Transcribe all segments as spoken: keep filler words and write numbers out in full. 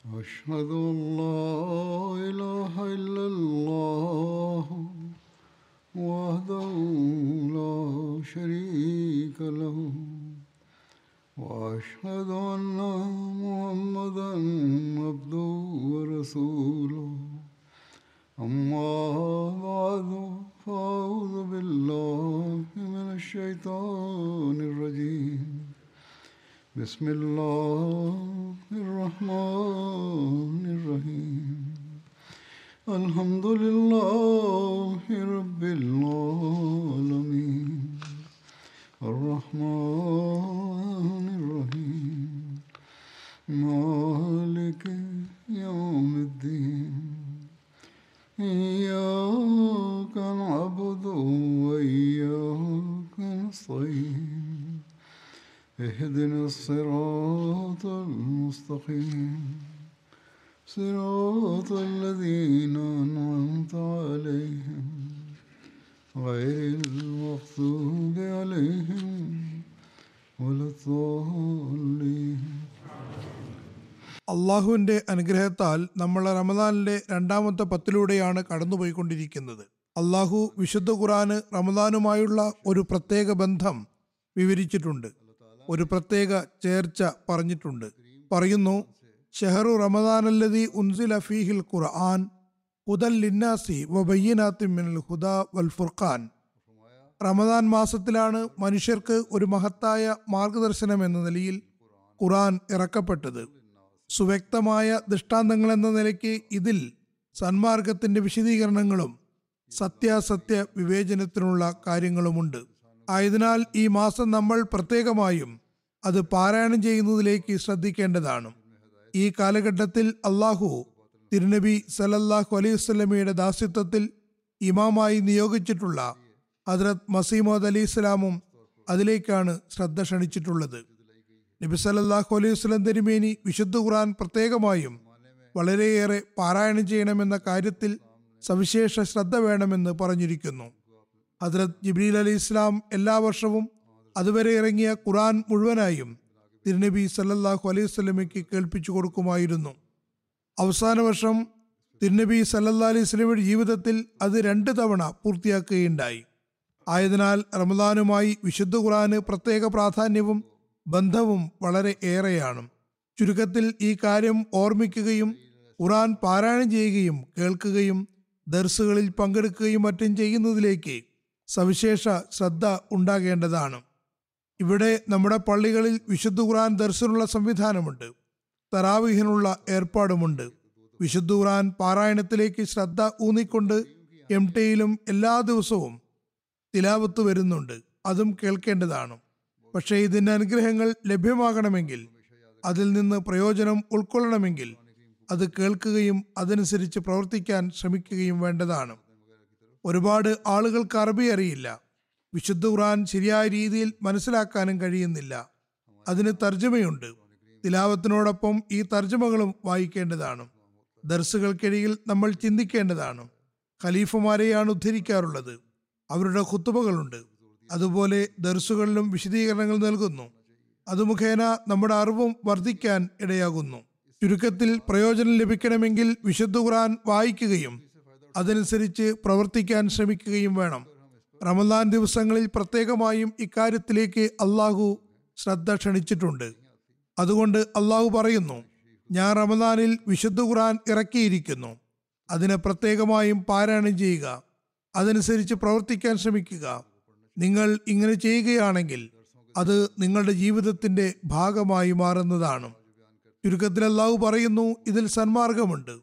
أشهد أن لا إله إلا الله وحده لا شريك له وأشهد أن محمدا عبده ورسوله أما بعد فأعوذ بالله من الشيطان الرجيم بسم الله الرحمن الرحيم الحمد لله رب العالمين الرحمن الرحيم مالك يوم الدين إياك نعبد وإياك نستعين اهدنا الصراط المستقيم صراط الذين أنعمت عليهم غير المغضوب عليهم ولا الضالين. അള്ളാഹുവിൻ്റെ അനുഗ്രഹത്താൽ നമ്മൾ റമദാനിലെ രണ്ടാമത്തെ പത്തിലൂടെയാണ് കടന്നുപോയിക്കൊണ്ടിരിക്കുന്നത്. അള്ളാഹു വിശുദ്ധ ഖുർആന് റമദാനുമായുള്ള ഒരു പ്രത്യേക ബന്ധം വിവരിച്ചിട്ടുണ്ട്, ഒരു പ്രത്യേക ചേർച്ച പറഞ്ഞിട്ടുണ്ട്. പറയുന്നു, ഷഹറു റമദാനല്ലദീ ഉൻസില ഫീഹിൽ ഖുർആൻ ഹുദൽ ലിന്നാസി വബയ്യിനാത്തിൻ മിനൽ ഹുദാ വൽ ഫുർഖാൻ. റമദാൻ മാസത്തിലാണ് മനുഷ്യർക്ക് ഒരു മഹത്തായ മാർഗദർശനം എന്ന നിലയിൽ ഖുർആൻ ഇറക്കപ്പെട്ടത്. സുവ്യക്തമായ ദൃഷ്ടാന്തങ്ങൾ എന്ന നിലയ്ക്ക് ഇതിൽ സന്മാർഗത്തിന്റെ വിശദീകരണങ്ങളും സത്യാസത്യ വിവേചനത്തിനുള്ള കാര്യങ്ങളുമുണ്ട്. ആയതിനാൽ ഈ മാസം നമ്മൾ പ്രത്യേകമായും അത് പാരായണം ചെയ്യുന്നതിലേക്ക് ശ്രദ്ധിക്കേണ്ടതാണ്. ഈ കാലഘട്ടത്തിൽ അള്ളാഹു തിരുനബി സല്ലല്ലാഹു അലൈഹി വസല്ലമയുടെ ദാസ്യത്വത്തിൽ ഇമാമായി നിയോഗിച്ചിട്ടുള്ള ഹദ്രത്ത് മസീമോദ് അലി ഇസ്ലാമും അതിലേക്കാണ് ശ്രദ്ധ ക്ഷണിച്ചിട്ടുള്ളത്. നബി സല്ലല്ലാഹു അലൈഹി വസല്ലം തിരുമേനി വിശുദ്ധ ഖുർആൻ പ്രത്യേകമായും വളരെയേറെ പാരായണം ചെയ്യണമെന്ന കാര്യത്തിൽ സവിശേഷ ശ്രദ്ധ വേണമെന്ന് പറഞ്ഞിരിക്കുന്നു. ഹദ്രത്ത് ജിബ്രീൽ അലി ഇസ്ലാം എല്ലാ വർഷവും അതുവരെ ഇറങ്ങിയ ഖുർആൻ മുഴുവനായും തിരുനബി സല്ലല്ലാഹു അലൈഹി വസല്ലമയ്ക്ക് കേൾപ്പിച്ചു കൊടുക്കുമായിരുന്നു. അവസാന വർഷം തിരുനബി സല്ലല്ലാഹു അലൈഹി വസല്ലമയുടെ ജീവിതത്തിൽ അത് രണ്ട് തവണ പൂർത്തിയാക്കുകയുണ്ടായി. ആയതിനാൽ റമദാനുമായി വിശുദ്ധ ഖുർആന് പ്രത്യേക പ്രാധാന്യവും ബന്ധവും വളരെ ഏറെയാണ്. ചുരുക്കത്തിൽ ഈ കാര്യം ഓർമ്മിക്കുകയും ഖുർആൻ പാരായണം ചെയ്യുകയും കേൾക്കുകയും ദർസുകളിൽ പങ്കെടുക്കുകയും മറ്റും ചെയ്യുന്നതിലേക്ക് സവിശേഷ ശ്രദ്ധ ഉണ്ടാകേണ്ടതാണ്. ഇവിടെ നമ്മുടെ പള്ളികളിൽ വിശുദ്ധ ഖുർആൻ ദർസിനുള്ള സംവിധാനമുണ്ട്, തറാവീഹിനുള്ള ഏർപ്പാടുമുണ്ട്. വിശുദ്ധ ഖുർആൻ പാരായണത്തിലേക്ക് ശ്രദ്ധ ഊന്നിക്കൊണ്ട് എം ടിയിലും എല്ലാ ദിവസവും തിലാവത്ത് വരുന്നുണ്ട്, അതും കേൾക്കേണ്ടതാണ്. പക്ഷേ ഇതിൻ്റെ അനുഗ്രഹങ്ങൾ ലഭ്യമാകണമെങ്കിൽ, അതിൽ നിന്ന് പ്രയോജനം ഉൾക്കൊള്ളണമെങ്കിൽ അത് കേൾക്കുകയും അതനുസരിച്ച് പ്രവർത്തിക്കാൻ ശ്രമിക്കുകയും വേണ്ടതാണ്. ഒരുപാട് ആളുകൾക്ക് അറബി അറിയില്ല, വിശുദ്ധ ഖുർആൻ ശരിയായ രീതിയിൽ മനസ്സിലാക്കാനും കഴിയുന്നില്ല. അതിന് തർജ്ജമയുണ്ട്. തിലാവത്തിനോടൊപ്പം ഈ തർജ്ജമകളും വായിക്കേണ്ടതാണ്. ദർസുകൾക്കിടയിൽ നമ്മൾ ചിന്തിക്കേണ്ടതാണ്. ഖലീഫമാരെയാണ് ഉദ്ധരിക്കാറുള്ളത്, അവരുടെ ഖുത്തുബകളുണ്ട്. അതുപോലെ ദർസുകളിലും വിശദീകരണങ്ങൾ നൽകുന്നു. അത് മുഖേന നമ്മുടെ അറിവും വർദ്ധിക്കാൻ ഇടയാകുന്നു. ചുരുക്കത്തിൽ പ്രയോജനം ലഭിക്കണമെങ്കിൽ വിശുദ്ധ ഖുർആൻ വായിക്കുകയും അതനുസരിച്ച് പ്രവർത്തിക്കാൻ ശ്രമിക്കുകയും വേണം. റമദാൻ ദിവസങ്ങളിൽ പ്രത്യേകമായും ഇക്കാര്യത്തിലേക്ക് അള്ളാഹു ശ്രദ്ധ ക്ഷണിച്ചിട്ടുണ്ട്. അതുകൊണ്ട് അള്ളാഹു പറയുന്നു, ഞാൻ റമദാനിൽ വിശുദ്ധ ഖുർആൻ ഇറക്കിയിരിക്കുന്നു, അതിനെ പ്രത്യേകമായും പാരായണം ചെയ്യുക, അതനുസരിച്ച് പ്രവർത്തിക്കാൻ ശ്രമിക്കുക. നിങ്ങൾ ഇങ്ങനെ ചെയ്യുകയാണെങ്കിൽ അത് നിങ്ങളുടെ ജീവിതത്തിന്റെ ഭാഗമായി മാറുന്നതാണ്. ചുരുക്കത്തിൽ അള്ളാഹു പറയുന്നു, ഇതിൽ സന്മാർഗമുണ്ട്.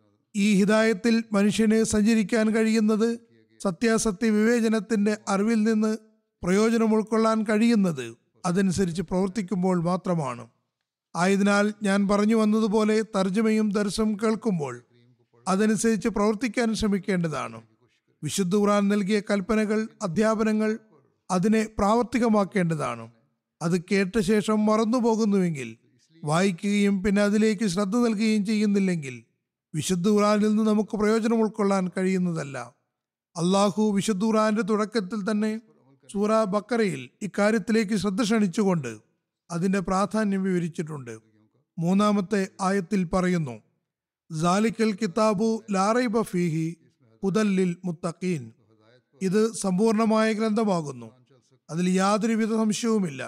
ഈ ഹിദായത്തിൽ മനുഷ്യന് സഞ്ചരിക്കാൻ കഴിയുന്നത് സത്യാസത്യ വിവേചനത്തിന്റെ അറിവിൽ നിന്ന് പ്രയോജനം ഉൾക്കൊള്ളാൻ കഴിയുന്നത് അതനുസരിച്ച് പ്രവർത്തിക്കുമ്പോൾ മാത്രമാണ്. ആയതിനാൽ ഞാൻ പറഞ്ഞു വന്നതുപോലെ തർജ്ജമയും ദർസും കേൾക്കുമ്പോൾ അതനുസരിച്ച് പ്രവർത്തിക്കാൻ ശ്രമിക്കേണ്ടതാണ്. വിശുദ്ധ ഖുർആൻ നൽകിയ കൽപ്പനകൾ, അധ്യാപനങ്ങൾ അതിനെ പ്രാവർത്തികമാക്കേണ്ടതാണ്. അത് കേട്ട ശേഷം മറന്നുപോകുന്നുവെങ്കിൽ, വായിക്കുകയും പിന്നെ അതിലേക്ക് ശ്രദ്ധ നൽകുകയും ചെയ്യുന്നില്ലെങ്കിൽ വിശുദ്ധ ഖുർആനിൽ നിന്ന് നമുക്ക് പ്രയോജനം ഉൾക്കൊള്ളാൻ കഴിയുന്നതല്ല. അള്ളാഹു വിശുദ്ധ ഖുർആന്റെ തുടക്കത്തിൽ തന്നെ സൂറ ബക്കറയിൽ ഇക്കാര്യത്തിലേക്ക് ശ്രദ്ധ ക്ഷണിച്ചുകൊണ്ട് അതിന്റെ പ്രാധാന്യം വിവരിച്ചിട്ടുണ്ട്. മൂന്നാമത്തെ ആയത്തിൽ പറയുന്നു, സാലിക്കൽ കിതാബു ലാ റൈബ ഫീഹി ഹുദല്ലിൽ മുത്തഖീൻ. ഇത് സമ്പൂർണമായ ഗ്രന്ഥമാകുന്നു, അതിൽ യാതൊരുവിധ സംശയവുമില്ല.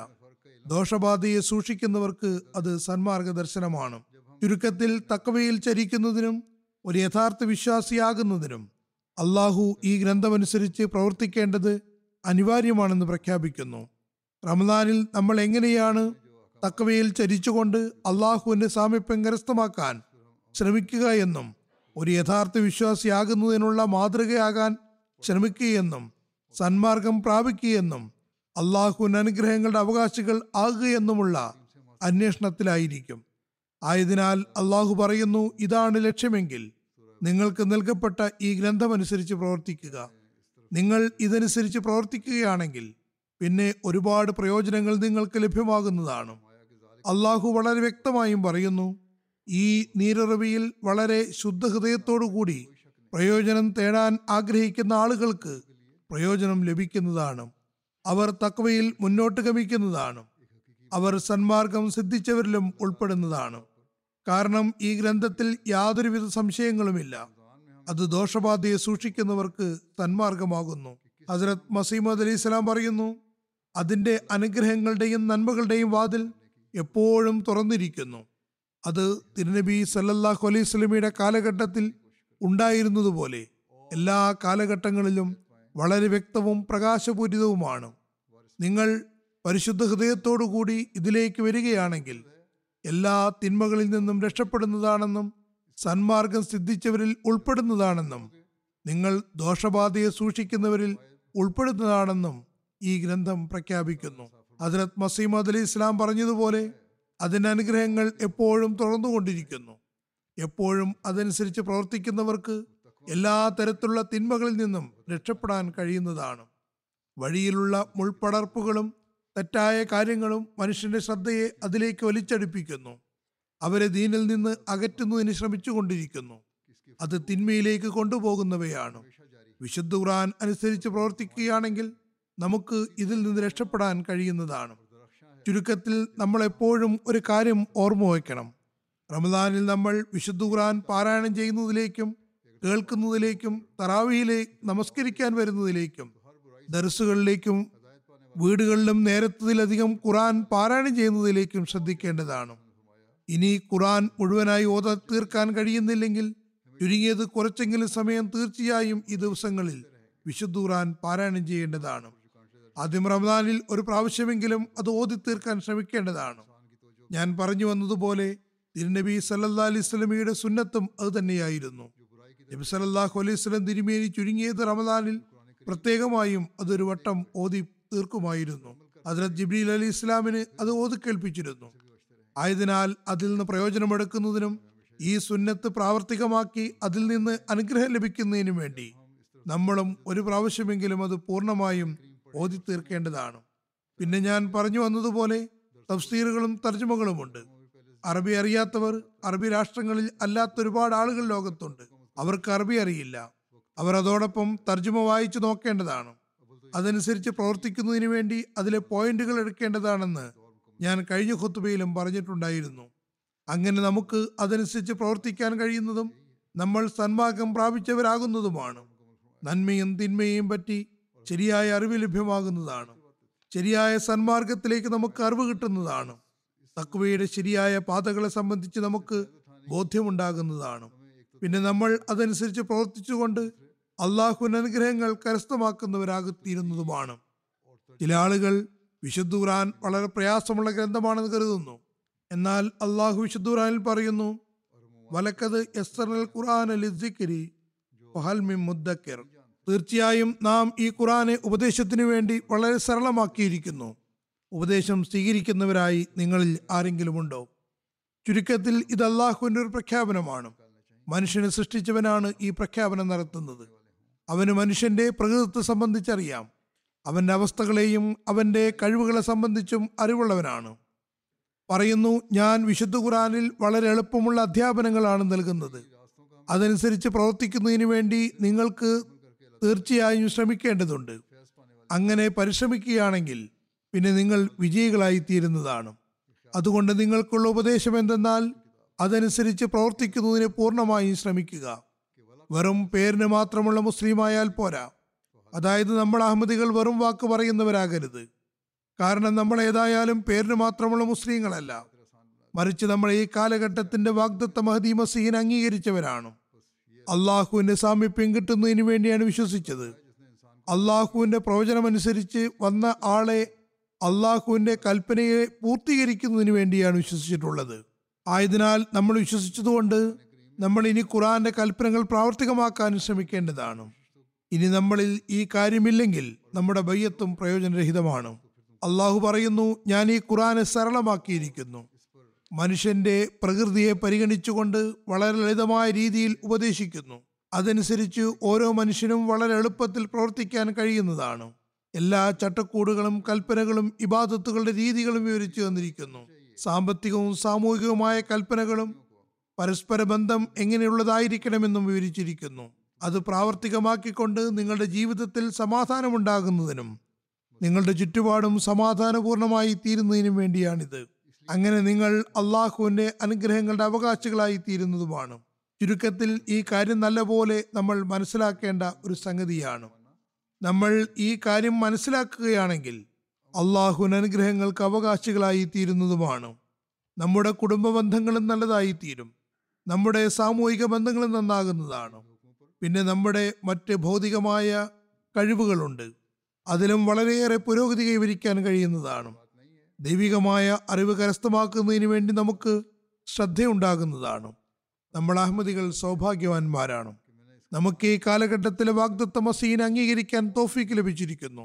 ദോഷബാധയെ സൂക്ഷിക്കുന്നവർക്ക് അത് സന്മാർഗദർശനമാണ്. ചുരുക്കത്തിൽ തഖ്വയിൽ ചരിക്കുന്നതിനും ഒരു യഥാർത്ഥ വിശ്വാസിയാകുന്നതിനും അള്ളാഹു ഈ ഗ്രന്ഥമനുസരിച്ച് പ്രവർത്തിക്കേണ്ടത് അനിവാര്യമാണെന്ന് പ്രഖ്യാപിക്കുന്നു. റമദാനിൽ നമ്മൾ എങ്ങനെയാണ് തഖ്വയിൽ ചരിച്ചുകൊണ്ട് അള്ളാഹുവിന്റെ സാമീപ്യം കരസ്ഥമാക്കാൻ ശ്രമിക്കുക എന്നും ഒരു യഥാർത്ഥ വിശ്വാസിയാകുന്നതിനുള്ള മാതൃകയാകാൻ ശ്രമിക്കുകയെന്നും സന്മാർഗം പ്രാപിക്കുകയെന്നും അള്ളാഹുവിന്റെ അനുഗ്രഹങ്ങളുടെ അവകാശികൾ ആകുകയെന്നുമുള്ള അന്വേഷണത്തിലായിരിക്കും. ആയതിനാൽ അള്ളാഹു പറയുന്നു, ഇതാണ് ലക്ഷ്യമെങ്കിൽ നിങ്ങൾക്ക് നൽകപ്പെട്ട ഈ ഗ്രന്ഥമനുസരിച്ച് പ്രവർത്തിക്കുക. നിങ്ങൾ ഇതനുസരിച്ച് പ്രവർത്തിക്കുകയാണെങ്കിൽ പിന്നെ ഒരുപാട് പ്രയോജനങ്ങൾ നിങ്ങൾക്ക് ലഭ്യമാകുന്നതാണ്. അള്ളാഹു വളരെ വ്യക്തമായും പറയുന്നു, ഈ നീരുറവിയിൽ വളരെ ശുദ്ധഹൃദയത്തോടുകൂടി പ്രയോജനം തേടാൻ ആഗ്രഹിക്കുന്ന ആളുകൾക്ക് പ്രയോജനം ലഭിക്കുന്നതാണ്. അവർ തഖ്വയിൽ മുന്നോട്ട് ഗമിക്കുന്നതാണ്. അവർ സന്മാർഗം സിദ്ധിച്ചവരിലും ഉൾപ്പെടുന്നതാണ്. കാരണം ഈ ഗ്രന്ഥത്തിൽ യാതൊരുവിധ സംശയങ്ങളുമില്ല. അത് ദോഷബാധയെ സൂക്ഷിക്കുന്നവർക്ക് സന്മാർഗമാകുന്നു. ഹസ്രത്ത് മസീമദ് അലി ഇസ്ലാം പറയുന്നു, അതിന്റെ അനുഗ്രഹങ്ങളുടെയും നന്മകളുടെയും വാതിൽ എപ്പോഴും തുറന്നിരിക്കുന്നു. അത് തിരുനബി സല്ലല്ലാഹു അലൈഹി വസല്ലമയുടെ കാലഘട്ടത്തിൽ ഉണ്ടായിരുന്നതുപോലെ എല്ലാ കാലഘട്ടങ്ങളിലും വളരെ വ്യക്തവും പ്രകാശപൂരിതവുമാണ്. നിങ്ങൾ പരിശുദ്ധ ഹൃദയത്തോടുകൂടി ഇതിലേക്ക് വരികയാണെങ്കിൽ എല്ലാ തിന്മകളിൽ നിന്നും രക്ഷപ്പെടുന്നതാണെന്നും സന്മാർഗം സിദ്ധിച്ചവരിൽ ഉൾപ്പെടുന്നതാണെന്നും നിങ്ങൾ ദോഷബാധയെ സൂക്ഷിക്കുന്നവരിൽ ഉൾപ്പെടുന്നതാണെന്നും ഈ ഗ്രന്ഥം പ്രഖ്യാപിക്കുന്നു. ഹസ്രത്ത് മസീമദ് അലി ഇസ്ലാം പറഞ്ഞതുപോലെ അതിന്റെ അനുഗ്രഹങ്ങൾ എപ്പോഴും തുറന്നുകൊണ്ടിരിക്കുന്നു. എപ്പോഴും അതനുസരിച്ച് പ്രവർത്തിക്കുന്നവർക്ക് എല്ലാ തരത്തിലുള്ള തിന്മകളിൽ നിന്നും രക്ഷപ്പെടാൻ കഴിയുന്നതാണ്. വഴിയിലുള്ള മുൾപടർപ്പുകളും തെറ്റായ കാര്യങ്ങളും മനുഷ്യന്റെ ശ്രദ്ധയെ അതിലേക്ക് വലിച്ചടിപ്പിക്കുന്നു. അവരെ ദീനിൽ നിന്ന് അകറ്റുന്നതിന് ശ്രമിച്ചുകൊണ്ടിരിക്കുന്നു. അത് തിന്മയിലേക്ക് കൊണ്ടുപോകുന്നവയാണ്. വിശുദ്ധ ഖുർആൻ അനുസരിച്ച് പ്രവർത്തിക്കുകയാണെങ്കിൽ നമുക്ക് ഇതിൽ നിന്ന് രക്ഷപ്പെടാൻ കഴിയുന്നതാണ്. ചുരുക്കത്തിൽ നമ്മൾ എപ്പോഴും ഒരു കാര്യം ഓർമ്മ വയ്ക്കണം. റമദാനിൽ നമ്മൾ വിശുദ്ധ ഖുർആൻ പാരായണം ചെയ്യുന്നതിലേക്കും കേൾക്കുന്നതിലേക്കും തറാവീഹിലെ നമസ്കരിക്കാൻ വരുന്നതിലേക്കും ദർസുകളിലേക്കും വീടുകളിലും നേരത്തതിലധികം ഖുർആൻ പാരായണം ചെയ്യുന്നതിലേക്കും ശ്രദ്ധിക്കേണ്ടതാണ്. ഇനി ഖുർആൻ മുഴുവനായി ഓത തീർക്കാൻ കഴിയുന്നില്ലെങ്കിൽ ചുരുങ്ങിയത് കുറച്ചെങ്കിലും സമയം തീർച്ചയായും ഈ ദിവസങ്ങളിൽ വിശുദ്ധ ഖുർആൻ പാരായണം ചെയ്യേണ്ടതാണ്. ആദ്യം റമദാനിൽ ഒരു പ്രാവശ്യമെങ്കിലും അത് ഓതി തീർക്കാൻ ശ്രമിക്കേണ്ടതാണ്. ഞാൻ പറഞ്ഞു വന്നതുപോലെ തിരുനബി സല്ലല്ലാഹു അലൈഹി വസല്ലമയുടെ സുന്നത്തും അത് തന്നെയായിരുന്നു. നബി സല്ലല്ലാഹു അലൈഹി വസല്ലം തിരുമേനി ചുരുങ്ങിയത് റമദാനിൽ പ്രത്യേകമായും അതൊരു വട്ടം ഓതി തീർക്കുമായിരുന്നു. ഹദ്റത്ത് ജിബ്രീൽ അലി ഇസ്ലാമിന് അത് ഓതി കേൾപ്പിച്ചിരുന്നു. ആയതിനാൽ അതിൽ നിന്ന് പ്രയോജനമെടുക്കുന്നതിനും ഈ സുന്നത്ത് പ്രാവർത്തികമാക്കി അതിൽ നിന്ന് അനുഗ്രഹം ലഭിക്കുന്നതിനും വേണ്ടി നമ്മളും ഒരു പ്രാവശ്യമെങ്കിലും അത് പൂർണ്ണമായും ഓതി തീർക്കേണ്ടതാണ്. പിന്നെ ഞാൻ പറഞ്ഞു വന്നതുപോലെ തഫ്സീറുകളും തർജ്ജമകളുമുണ്ട്. അറബി അറിയാത്തവർ അറബി രാഷ്ട്രങ്ങളിൽ അല്ലാത്ത ഒരുപാട് ആളുകൾ ലോകത്തുണ്ട്. അവർക്ക് അറബി അറിയില്ല. അവർ അതോടൊപ്പം തർജ്ജമ വായിച്ചു നോക്കേണ്ടതാണ്. അതനുസരിച്ച് പ്രവർത്തിക്കുന്നതിന് വേണ്ടി അതിലെ പോയിന്റുകൾ എടുക്കേണ്ടതാണെന്ന് ഞാൻ കഴിഞ്ഞ ഖുത്ബയിലും പറഞ്ഞിട്ടുണ്ടായിരുന്നു. അങ്ങനെ നമുക്ക് അതനുസരിച്ച് പ്രവർത്തിക്കാൻ കഴിയുന്നതും നമ്മൾ സന്മാർഗം പ്രാപിച്ചവരാകുന്നതുമാണ്. നന്മയും തിന്മയും പറ്റി ശരിയായ അറിവ് ലഭ്യമാകുന്നതാണ്. ശരിയായ സന്മാർഗത്തിലേക്ക് നമുക്ക് അറിവ് കിട്ടുന്നതാണ്. തഖ്വയുടെ ശരിയായ പാതകളെ സംബന്ധിച്ച് നമുക്ക് ബോധ്യമുണ്ടാകുന്നതാണ്. പിന്നെ നമ്മൾ അതനുസരിച്ച് പ്രവർത്തിച്ചുകൊണ്ട് അള്ളാഹുവിന്റെ അനുഗ്രഹങ്ങൾ കരസ്ഥമാക്കുന്നവരാകത്തീരുന്നതുമാണ്. ചില ആളുകൾ വിശുദ്ധ ഖുർആൻ വളരെ പ്രയാസമുള്ള ഗ്രന്ഥമാണെന്ന് കരുതുന്നു. എന്നാൽ അള്ളാഹു വിശുദ്ധ ഖുർആനിൽ പറയുന്നു, വലക്കത് യസ്സർനൽ ഖുർആന ലിസ്സിക്രി ഫഹൽ മിൻ മുദ്ദക്കിർ. തീർച്ചയായും നാം ഈ ഖുർആനെ ഉപദേശത്തിനു വേണ്ടി വളരെ സരളമാക്കിയിരിക്കുന്നു. ഉപദേശം സ്വീകരിക്കുന്നവരായി നിങ്ങളിൽ ആരെങ്കിലും ഉണ്ടോ? ചുരുക്കത്തിൽ ഇത് അള്ളാഹുവിന്റെ ഒരു പ്രഖ്യാപനമാണ്. മനുഷ്യനെ സൃഷ്ടിച്ചവനാണ് ഈ പ്രഖ്യാപനം നടത്തുന്നത്. അവന് മനുഷ്യന്റെ പ്രകൃതത്തെ സംബന്ധിച്ചറിയാം. അവന്റെ അവസ്ഥകളെയും അവന്റെ കഴിവുകളെ സംബന്ധിച്ചും അറിവുള്ളവനാണ്. പറയുന്നു, ഞാൻ വിശുദ്ധ ഖുർആനിൽ വളരെ എളുപ്പമുള്ള അധ്യാപനങ്ങളാണ് നൽകുന്നത്. അതനുസരിച്ച് പ്രവർത്തിക്കുന്നതിന് വേണ്ടി നിങ്ങൾക്ക് തീർച്ചയായും ശ്രമിക്കേണ്ടതുണ്ട്. അങ്ങനെ പരിശ്രമിക്കുകയാണെങ്കിൽ പിന്നെ നിങ്ങൾ വിജയികളായി തീരുന്നതാണ്. അതുകൊണ്ട് നിങ്ങൾക്കുള്ള ഉപദേശം എന്തെന്നാൽ അതനുസരിച്ച് പ്രവർത്തിക്കുന്നതിന് പൂർണ്ണമായും ശ്രമിക്കുക. വെറും പേരിന് മാത്രമുള്ള മുസ്ലിമായാൽ പോരാ. അതായത് നമ്മൾ അഹമ്മദികൾ വെറും വാക്ക് പറയുന്നവരാകരുത്. കാരണം നമ്മൾ ഏതായാലും പേരിന് മാത്രമുള്ള മുസ്ലിങ്ങളല്ല, മറിച്ച് നമ്മൾ ഈ കാലഘട്ടത്തിന്റെ വാഗ്ദത്ത മഹദി മസീഹിനെ അംഗീകരിച്ചവരാണ്. അള്ളാഹുവിന്റെ സാമീപ്യം കിട്ടുന്നതിന് വേണ്ടിയാണ് വിശ്വസിച്ചത്. അള്ളാഹുവിന്റെ പ്രവചനമനുസരിച്ച് വന്ന ആളെ അള്ളാഹുവിന്റെ കൽപ്പനയെ പൂർത്തീകരിക്കുന്നതിന് വേണ്ടിയാണ് വിശ്വസിച്ചിട്ടുള്ളത്. ആയതിനാൽ നമ്മൾ വിശ്വസിച്ചതുകൊണ്ട് നമ്മൾ ഇനി ഖുർആന്റെ കൽപ്പനകൾ പ്രാവർത്തികമാക്കാൻ ശ്രമിക്കേണ്ടതാണ്. ഇനി നമ്മളിൽ ഈ കാര്യമില്ലെങ്കിൽ നമ്മുടെ ബയ്യത്തും പ്രയോജനരഹിതമാണ്. അള്ളാഹു പറയുന്നു, ഞാൻ ഈ ഖുർആനെ സരളമാക്കിയിരിക്കുന്നു. മനുഷ്യന്റെ പ്രകൃതിയെ പരിഗണിച്ചുകൊണ്ട് വളരെ ലളിതമായ രീതിയിൽ ഉപദേശിക്കുന്നു. അതനുസരിച്ച് ഓരോ മനുഷ്യനും വളരെ എളുപ്പത്തിൽ പ്രവർത്തിക്കാൻ കഴിയുന്നതാണ്. എല്ലാ ചട്ടക്കൂടുകളും കൽപ്പനകളും ഇബാദത്തുകളുടെ രീതികളും വിവരിച്ചു തന്നിരിക്കുന്നു. സാമ്പത്തികവും സാമൂഹികവുമായ കൽപ്പനകളും പരസ്പര ബന്ധം എങ്ങനെയുള്ളതായിരിക്കണമെന്നും വിവരിച്ചിരിക്കുന്നു. അത് പ്രാവർത്തികമാക്കിക്കൊണ്ട് നിങ്ങളുടെ ജീവിതത്തിൽ സമാധാനമുണ്ടാകുന്നതിനും നിങ്ങളുടെ ചുറ്റുപാടും സമാധാനപൂർണമായി തീരുന്നതിനും വേണ്ടിയാണിത്. അങ്ങനെ നിങ്ങൾ അള്ളാഹുവിന്റെ അനുഗ്രഹങ്ങളുടെ അവകാശികളായി തീരുന്നതുമാണ്. ചുരുക്കത്തിൽ ഈ കാര്യം നല്ലപോലെ നമ്മൾ മനസ്സിലാക്കേണ്ട ഒരു സംഗതിയാണ്. നമ്മൾ ഈ കാര്യം മനസ്സിലാക്കുകയാണെങ്കിൽ അള്ളാഹുവിന്റെ അനുഗ്രഹങ്ങൾക്ക് അവകാശികളായി തീരുന്നതുമാണ്. നമ്മുടെ കുടുംബ ബന്ധങ്ങളും നല്ലതായി തീരും. നമ്മുടെ സാമൂഹിക ബന്ധങ്ങളും നന്നാകുന്നതാണ്. പിന്നെ നമ്മുടെ മറ്റ് ഭൗതികമായ കഴിവുകളുണ്ട്. അതിലും വളരെയേറെ പുരോഗതി കൈവരിക്കാൻ കഴിയുന്നതാണ്. ദൈവികമായ അറിവ് കരസ്ഥമാക്കുന്നതിന് വേണ്ടി നമുക്ക് ശ്രദ്ധയുണ്ടാകുന്നതാണ്. നമ്മൾ അഹമ്മദികൾ സൗഭാഗ്യവാന്മാരാണ്. നമുക്ക് ഈ കാലഘട്ടത്തിലെ വാഗ്ദത്ത മസീഹിനെ അംഗീകരിക്കാൻ തൗഫീക്ക് ലഭിച്ചിരിക്കുന്നു.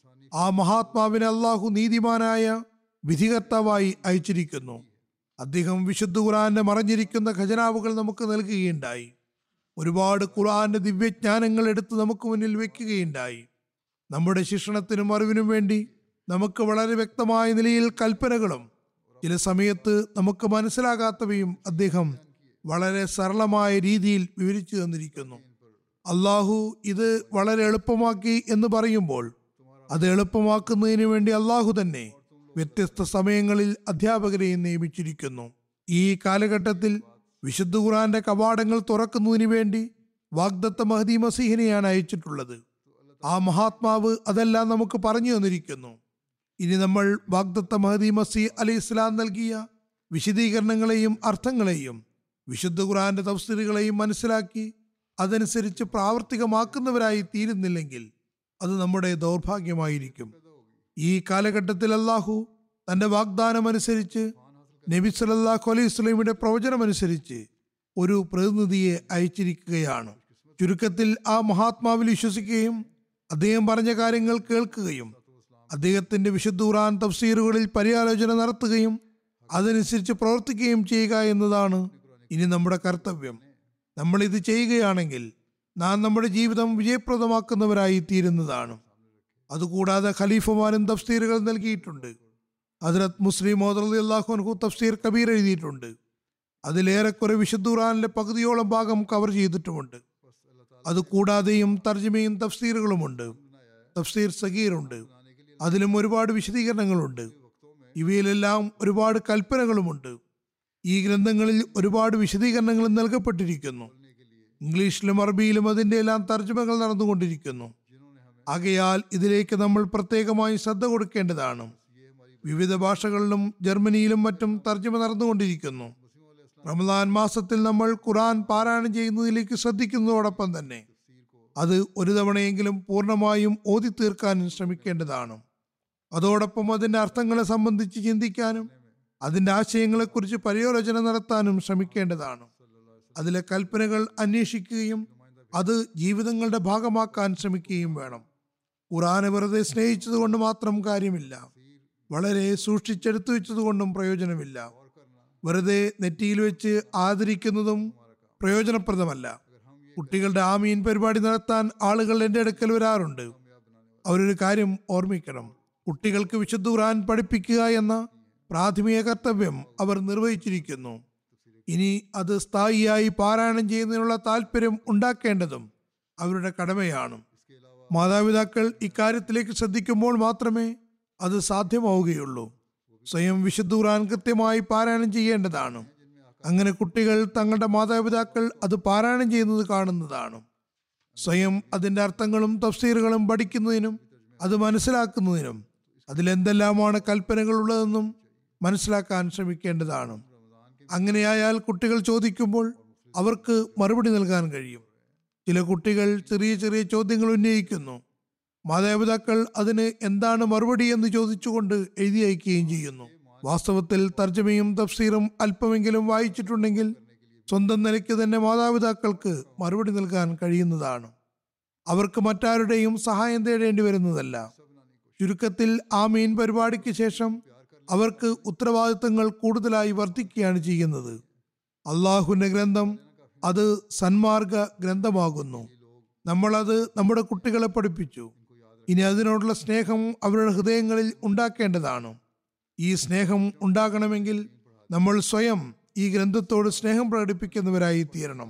ആ മഹാത്മാവിനെ അള്ളാഹു നീതിമാനായ വിധികർത്താവായി അയച്ചിരിക്കുന്നു. അദ്ദേഹം വിശുദ്ധ ഖുർആന്റെ മറഞ്ഞിരിക്കുന്ന ഖജനാവുകൾ നമുക്ക് നൽകുകയുണ്ടായി. ഒരുപാട് ഖുർആന്റെ ദിവ്യജ്ഞാനങ്ങൾ എടുത്ത് നമുക്ക് മുന്നിൽ വെക്കുകയുണ്ടായി. നമ്മുടെ ശിക്ഷണത്തിനും അറിവിനും വേണ്ടി നമുക്ക് വളരെ വ്യക്തമായ നിലയിൽ കൽപ്പനകളും ചില സമയത്ത് നമുക്ക് മനസ്സിലാകാത്തവയും അദ്ദേഹം വളരെ സരളമായ രീതിയിൽ വിവരിച്ചു തന്നിരിക്കുന്നു. അള്ളാഹു ഇത് വളരെ എളുപ്പമാക്കി എന്ന് പറയുമ്പോൾ അത് എളുപ്പമാക്കുന്നതിന് വേണ്ടി അള്ളാഹു തന്നെ വ്യത്യസ്ത സമയങ്ങളിൽ അധ്യാപകരെയും നിയമിച്ചിരിക്കുന്നു. ഈ കാലഘട്ടത്തിൽ വിശുദ്ധ ഖുർആന്റെ കവാടങ്ങൾ തുറക്കുന്നതിന് വേണ്ടി വാഗ്ദത്ത മഹദി മസീഹിനെയാണ് അയച്ചിട്ടുള്ളത്. ആ മഹാത്മാവ് അതെല്ലാം നമുക്ക് പറഞ്ഞു തന്നിരിക്കുന്നു. ഇനി നമ്മൾ വാഗ്ദത്ത മഹദി മസീഹ് അലൈഹി ഇസ്ലാം നൽകിയ വിശദീകരണങ്ങളെയും അർത്ഥങ്ങളെയും വിശുദ്ധ ഖുർആന്റെ തഫ്സീറുകളെയും മനസ്സിലാക്കി അതനുസരിച്ച് പ്രാവർത്തികമാക്കുന്നവരായി തീരുന്നില്ലെങ്കിൽ അത് നമ്മുടെ ദൗർഭാഗ്യമായിരിക്കും. ഈ കാലഘട്ടത്തിൽ അല്ലാഹു തന്റെ വാഗ്ദാനം അനുസരിച്ച് നബി സല്ലല്ലാഹു അലൈഹി വസല്ലമയുടെ പ്രവചനമനുസരിച്ച് ഒരു പ്രതിനിധിയെ അയച്ചിരിക്കുകയാണ്. ചുരുക്കത്തിൽ ആ മഹാത്മാവിൽ വിശ്വസിക്കുകയും അദ്ദേഹം പറഞ്ഞ കാര്യങ്ങൾ കേൾക്കുകയും അദ്ദേഹത്തിന്റെ വിശുദ്ധ ഖുർആൻ തഫ്സീറുകളിൽ പര്യാലോചന നടത്തുകയും അതനുസരിച്ച് പ്രവർത്തിക്കുകയും ചെയ്യുക എന്നതാണ് ഇനി നമ്മുടെ കർത്തവ്യം. നമ്മൾ ഇത് ചെയ്യുകയാണെങ്കിൽ നാം നമ്മുടെ ജീവിതം വിജയപ്രദമാക്കുന്നവരായി തീരുന്നതാണ്. അതുകൂടാതെ ഖലീഫമാരും തഫ്സീറുകൾ നൽകിയിട്ടുണ്ട്. ഹദ്റത്ത് മുസ്ലിം മൗഊദ് റളിയല്ലാഹു അൻഹു തഫ്സീർ കബീർ എഴുതിയിട്ടുണ്ട്. അതിലേറെക്കുറെ വിശുദ്ധ ഖുർആനിലെ പകുതിയോളം ഭാഗം കവർ ചെയ്തിട്ടുമുണ്ട്. അതുകൂടാതെയും തർജ്ജമയും തഫ്സീറുകളുമുണ്ട്. തഫ്സീർ സഗീറുണ്ട്. അതിലും ഒരുപാട് വിശദീകരണങ്ങളുണ്ട്. ഇവയിലെല്ലാം ഒരുപാട് കൽപ്പനകളുമുണ്ട്. ഈ ഗ്രന്ഥങ്ങളിൽ ഒരുപാട് വിശദീകരണങ്ങളും നൽകപ്പെട്ടിരിക്കുന്നു. ഇംഗ്ലീഷിലും അറബിയിലും അതിൻ്റെ എല്ലാം തർജ്ജമകൾ നടന്നുകൊണ്ടിരിക്കുന്നു. ആകയാൽ ഇതിലേക്ക് നമ്മൾ പ്രത്യേകമായി ശ്രദ്ധ കൊടുക്കേണ്ടതാണ്. വിവിധ ഭാഷകളിലും ജർമ്മനിയിലും മറ്റും തർജ്ജമ നടന്നുകൊണ്ടിരിക്കുന്നു. റമദാൻ മാസത്തിൽ നമ്മൾ ഖുർആൻ പാരായണം ചെയ്യുന്നതിലേക്ക് ശ്രദ്ധിക്കുന്നതോടൊപ്പം തന്നെ അത് ഒരു തവണയെങ്കിലും പൂർണ്ണമായും ഓതി തീർക്കാനും ശ്രമിക്കേണ്ടതാണ്. അതോടൊപ്പം അതിൻ്റെ അർത്ഥങ്ങളെ സംബന്ധിച്ച് ചിന്തിക്കാനും അതിൻ്റെ ആശയങ്ങളെക്കുറിച്ച് പര്യാലോചന നടത്താനും ശ്രമിക്കേണ്ടതാണ്. അതിലെ കൽപ്പനകൾ അന്വേഷിക്കുകയും അത് ജീവിതങ്ങളുടെ ഭാഗമാക്കാൻ ശ്രമിക്കുകയും വേണം. ഖുർആനെ വെറുതെ സ്നേഹിച്ചത് കൊണ്ട് മാത്രം കാര്യമില്ല. വളരെ സൂക്ഷിച്ചെടുത്തു വെച്ചതുകൊണ്ടും പ്രയോജനമില്ല. വെറുതെ നെറ്റിയിൽ വെച്ച് ആദരിക്കുന്നതും പ്രയോജനപ്രദമല്ല. കുട്ടികളുടെ ആമീൻ പരിപാടി നടത്താൻ ആളുകൾ എൻ്റെ അടുക്കൽ വരാറുണ്ട്. അവരൊരു കാര്യം ഓർമ്മിക്കണം. കുട്ടികൾക്ക് വിശുദ്ധ ഖുർആൻ പഠിപ്പിക്കുക എന്ന പ്രാഥമിക കർത്തവ്യം അവർ നിർവഹിച്ചിരിക്കുന്നു. ഇനി അത് സ്ഥായിയായി പാരായണം ചെയ്യുന്നതിനുള്ള താല്പര്യം ഉണ്ടാക്കേണ്ടതും അവരുടെ കടമയാണ്. മാതാപിതാക്കൾ ഇക്കാര്യത്തിലേക്ക് ശ്രദ്ധിക്കുമ്പോൾ മാത്രമേ അത് സാധ്യമാവുകയുള്ളൂ. സ്വയം വിശുദ്ധ ഖുർആൻ കൃത്യമായി പാരായണം ചെയ്യേണ്ടതാണ്. അങ്ങനെ കുട്ടികൾ തങ്ങളുടെ മാതാപിതാക്കൾ അത് പാരായണം ചെയ്യുന്നത് കാണുന്നതാണ്. സ്വയം അതിൻ്റെ അർത്ഥങ്ങളും തഫ്സീറുകളും പഠിക്കുന്നതിനും അത് മനസ്സിലാക്കുന്നതിനും അതിലെന്തെല്ലാമാണ് കൽപ്പനകൾ ഉള്ളതെന്നും മനസ്സിലാക്കാൻ ശ്രമിക്കേണ്ടതാണ്. അങ്ങനെയായാൽ കുട്ടികൾ ചോദിക്കുമ്പോൾ അവർക്ക് മറുപടി നൽകാൻ കഴിയും. ചില കുട്ടികൾ ചെറിയ ചെറിയ ചോദ്യങ്ങൾ ഉന്നയിക്കുന്നു. മാതാപിതാക്കൾ അതിന് എന്താണ് മറുപടി എന്ന് ചോദിച്ചുകൊണ്ട് എഴുതി അയക്കുകയും ചെയ്യുന്നു. വാസ്തവത്തിൽ തർജ്ജമയും തഫ്സീറും അല്പമെങ്കിലും വായിച്ചിട്ടുണ്ടെങ്കിൽ സ്വന്തം നിലയ്ക്ക് തന്നെ മാതാപിതാക്കൾക്ക് മറുപടി നൽകാൻ കഴിയുന്നതാണ്. അവർക്ക് മറ്റാരുടെയും സഹായം തേടേണ്ടി വരുന്നതല്ല. ചുരുക്കത്തിൽ ആമീൻ പരിപാടിക്ക് ശേഷം അവർക്ക് ഉത്തരവാദിത്തങ്ങൾ കൂടുതലായി വർദ്ധിക്കുകയാണ് ചെയ്യുന്നത്. അള്ളാഹുവിന്റെ ഗ്രന്ഥം അത് സന്മാർഗ ഗ്രന്ഥമാകുന്നു. നമ്മളത് നമ്മുടെ കുട്ടികളെ പഠിപ്പിച്ചു. ഇനി അതിനോടുള്ള സ്നേഹം അവരുടെ ഹൃദയങ്ങളിൽ ഉണ്ടാക്കേണ്ടതാണ്. ഈ സ്നേഹം ഉണ്ടാകണമെങ്കിൽ നമ്മൾ സ്വയം ഈ ഗ്രന്ഥത്തോട് സ്നേഹം പ്രകടിപ്പിക്കുന്നവരായി തീരണം.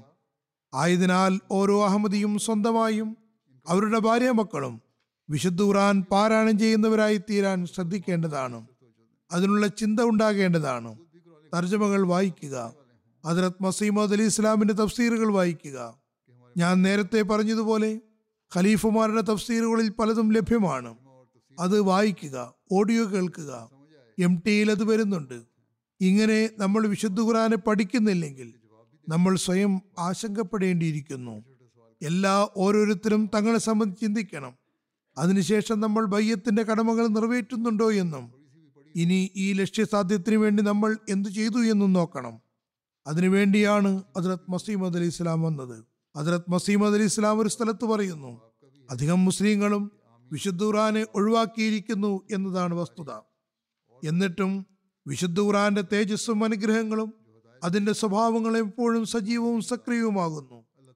ആയതിനാൽ ഓരോ അഹമ്മദിയും സ്വന്തമായും അവരുടെ ഭാര്യ മക്കളും വിശുദ്ധ ഖുർആൻ പാരായണം ചെയ്യുന്നവരായി തീരാൻ ശ്രദ്ധിക്കേണ്ടതാണ്. അതിനുള്ള ചിന്ത ഉണ്ടാകേണ്ടതാണ്. തർജ്ജമകൾ വായിക്കുക. ഹദ്റത്ത് മസീഹ് മൗഊദ് അലൈഹി ഇസ്ലാമിന്റെ തഫ്സീറുകൾ വായിക്കുക. ഞാൻ നേരത്തെ പറഞ്ഞതുപോലെ ഖലീഫമാരുടെ തഫ്സീറുകളിൽ പലതും ലഭ്യമാണ്. അത് വായിക്കുക, ഓഡിയോ കേൾക്കുക. എം ടിയിൽ അത് വരുന്നുണ്ട്. ഇങ്ങനെ നമ്മൾ വിശുദ്ധ ഖുർആനെ പഠിക്കുന്നില്ലെങ്കിൽ നമ്മൾ സ്വയം ആശങ്കപ്പെടേണ്ടിയിരിക്കുന്നു. എല്ലാ ഓരോരുത്തരും തങ്ങളെ സംബന്ധിച്ച് ചിന്തിക്കണം. അതിനുശേഷം നമ്മൾ ബയ്യത്തിന്റെ കടമകൾ നിറവേറ്റുന്നുണ്ടോ എന്നും ഇനി ഈ ലക്ഷ്യസാധ്യത്തിന് വേണ്ടി നമ്മൾ എന്തു ചെയ്തു എന്നും നോക്കണം. അതിനുവേണ്ടിയാണ് ഹദ്റത്ത് മസീഹ് മൗഊദ് അലൈഹി ഇസ്ലാം വന്നത്. ഹദ്റത്ത് മസീഹ് മൗഊദ് അലൈഹി ഇസ്ലാം ഒരു സ്ഥലത്ത് പറയുന്നു, അധികം മുസ്ലിങ്ങളും വിശുദ്ധ ഖുർആനെ ഒഴിവാക്കിയിരിക്കുന്നു എന്നതാണ് വസ്തുത. എന്നിട്ടും വിശുദ്ധ ഖുർആന്റെ തേജസ്സും അനുഗ്രഹങ്ങളും അതിന്റെ സ്വഭാവങ്ങളും എപ്പോഴും സജീവവും സക്രിയവുമാകുന്നു.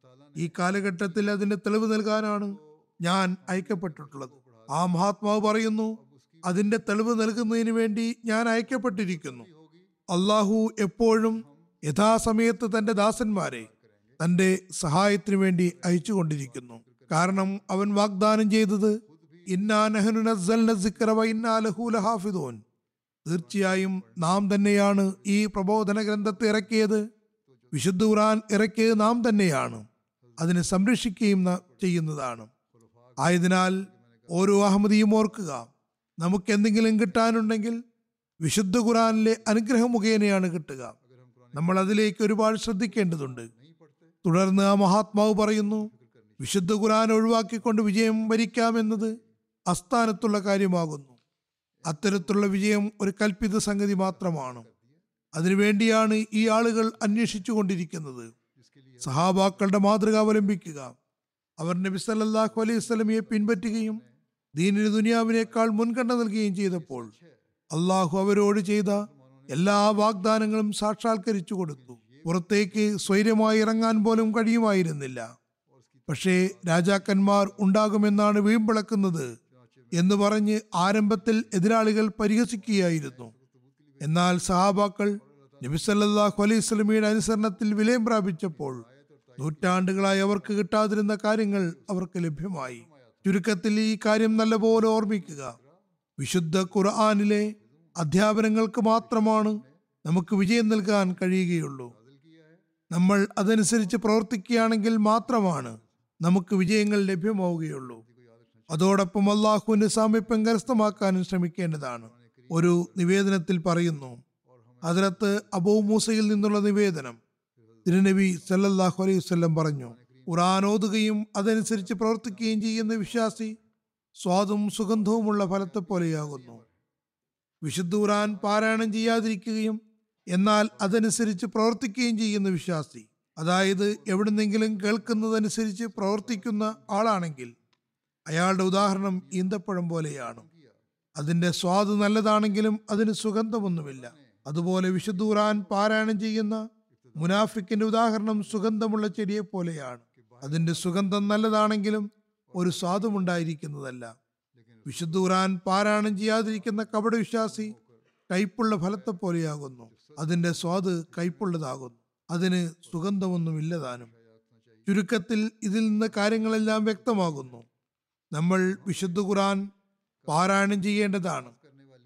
ഈ കാലഘട്ടത്തിൽ അതിന്റെ തെളിവ് നൽകാനാണ് ഞാൻ അയക്കപ്പെട്ടിട്ടുള്ളത്. ആ മഹാത്മാവ് പറയുന്നു, അതിന്റെ തെളിവ് നൽകുന്നതിന് വേണ്ടി ഞാൻ അയക്കപ്പെട്ടിരിക്കുന്നു. അള്ളാഹു എപ്പോഴും യഥാസമയത്ത് തന്റെ ദാസന്മാരെ തന്റെ സഹായത്തിനു വേണ്ടി അയച്ചുകൊണ്ടിരിക്കുന്നു. കാരണം അവൻ വാഗ്ദാനം ചെയ്തത് ഇന്നാ നഹ്നു നസ്സൽന സിക്റ വ ഇന്നാ ലഹു ലഹാഫിദൂൻ, തീർച്ചയായും നാം തന്നെയാണ് ഈ പ്രബോധന ഗ്രന്ഥത്തെ ഇറക്കിയത്. വിശുദ്ധ ഖുർആൻ ഇറക്കിയത് നാം തന്നെയാണ്. അതിനെ സംരക്ഷിക്കുകയും ചെയ്യുന്നതാണ്. ആയതിനാൽ ഓരോ അഹമ്മദിയും ഓർക്കുക, നമുക്ക് എന്തെങ്കിലും കിട്ടാനുണ്ടെങ്കിൽ വിശുദ്ധ ഖുർആനിലെ അനുഗ്രഹം മുഖേനയാണ് കിട്ടുക. നമ്മൾ അതിലേക്ക് ഒരുപാട് ശ്രദ്ധിക്കേണ്ടതുണ്ട്. തുടർന്ന് ആ മഹാത്മാവ് പറയുന്നു, വിശുദ്ധ ഖുർആൻ ഒഴിവാക്കിക്കൊണ്ട് വിജയം വരിക്കാമെന്നത് അസ്ഥാനത്തുള്ള കാര്യമാകുന്നു. അത്തരത്തിലുള്ള വിജയം ഒരു കൽപ്പിത സംഗതി മാത്രമാണ്. അതിനുവേണ്ടിയാണ് ഈ ആളുകൾ അന്വേഷിച്ചു കൊണ്ടിരിക്കുന്നത്. സഹാബാക്കളുടെ മാതൃക അവലംബിക്കുക. അവർ നബി സല്ലല്ലാഹു അലൈഹി വസല്ലമയെ പിൻപറ്റുകയും ദീനിന് ദുനിയാവിനേക്കാൾ മുൻഗണന നൽകുകയും ചെയ്തപ്പോൾ അള്ളാഹു അവരോട് ചെയ്ത എല്ലാ വാഗ്ദാനങ്ങളും സാക്ഷാത്കരിച്ചു കൊടുത്തു. പുറത്തേക്ക് സ്വൈര്യമായി ഇറങ്ങാൻ പോലും കഴിയുമായിരുന്നില്ല. പക്ഷേ രാജാക്കന്മാർ ഉണ്ടാകുമെന്നാണ് വീമ്പിളക്കുന്നത് എന്ന് പറഞ്ഞ് ആരംഭത്തിൽ എതിരാളികൾ പരിഹസിക്കുകയായിരുന്നു. എന്നാൽ സഹാബാക്കൾ നബി സല്ലല്ലാഹു അലൈഹി വസല്ലമയുടെ അനുസരണത്തിൽ വിലയം പ്രാപിച്ചപ്പോൾ നൂറ്റാണ്ടുകളായി അവർക്ക് കിട്ടാതിരുന്ന കാര്യങ്ങൾ അവർക്ക് ലഭ്യമായി. ചുരുക്കത്തിൽ ഈ കാര്യം നല്ലപോലെ ഓർമ്മിക്കുക. വിശുദ്ധ ഖുർആനിലെ അധ്യാപനങ്ങൾക്ക് മാത്രമാണ് നമുക്ക് വിജയം നൽകാൻ കഴിയുകയുള്ളൂ. നമ്മൾ അതനുസരിച്ച് പ്രവർത്തിക്കുകയാണെങ്കിൽ മാത്രമാണ് നമുക്ക് വിജയങ്ങൾ ലഭ്യമാവുകയുള്ളൂ. അതോടൊപ്പം അള്ളാഹുവിന്റെ സാമീപ്യം കരസ്ഥമാക്കാനും ശ്രമിക്കേണ്ടതാണ്. ഒരു നിവേദനത്തിൽ പറയുന്നു, ഹദ്റത്ത് അബൂ മൂസയിൽ നിന്നുള്ള നിവേദനം, തിരുനബി സല്ലല്ലാഹു അലൈഹി വസല്ലം പറഞ്ഞു, ഖുർആൻ ഓതുകയും അതനുസരിച്ച് പ്രവർത്തിക്കുകയും ചെയ്യുന്ന വിശ്വാസി സ്വാദും സുഗന്ധവുമുള്ള ഫലത്തെ പോലെയാകുന്നു. വിശുദ്ധ ഖുർആൻ പാരായണം ചെയ്യാതിരിക്കുകയും എന്നാൽ അതനുസരിച്ച് പ്രവർത്തിക്കുകയും ചെയ്യുന്ന വിശ്വാസി, അതായത് എവിടുന്നെങ്കിലും കേൾക്കുന്നതനുസരിച്ച് പ്രവർത്തിക്കുന്ന ആളാണെങ്കിൽ അയാളുടെ ഉദാഹരണം ഈന്തപ്പഴം പോലെയാണ്. അതിന്റെ സ്വാദ് നല്ലതാണെങ്കിലും അതിന് സുഗന്ധമൊന്നുമില്ല. അതുപോലെ വിശുദ്ധ ഖുർആൻ പാരായണം ചെയ്യുന്ന മുനാഫിക്കിന്റെ ഉദാഹരണം സുഗന്ധമുള്ള ചെടിയെ പോലെയാണ്. അതിന്റെ സുഗന്ധം നല്ലതാണെങ്കിലും ഒരു സ്വാദുമുണ്ടായിരിക്കുന്നതല്ല. വിശുദ്ധ ഖുർആൻ പാരായണം ചെയ്യാതിരിക്കുന്ന കപടവിശ്വാസി കയ്പുള്ള ഫലത്തെ പോലെയാകുന്നു. അതിന്റെ സ്വാദ് കയ്പുള്ളതാകുന്നു, അതിന് സുഗന്ധമൊന്നുമില്ലതാനും. ചുരുക്കത്തിൽ ഇതിൽ നിന്ന് കാര്യങ്ങളെല്ലാം വ്യക്തമാകുന്നു. നമ്മൾ വിശുദ്ധ ഖുർആൻ പാരായണം ചെയ്യേണ്ടതാണ്.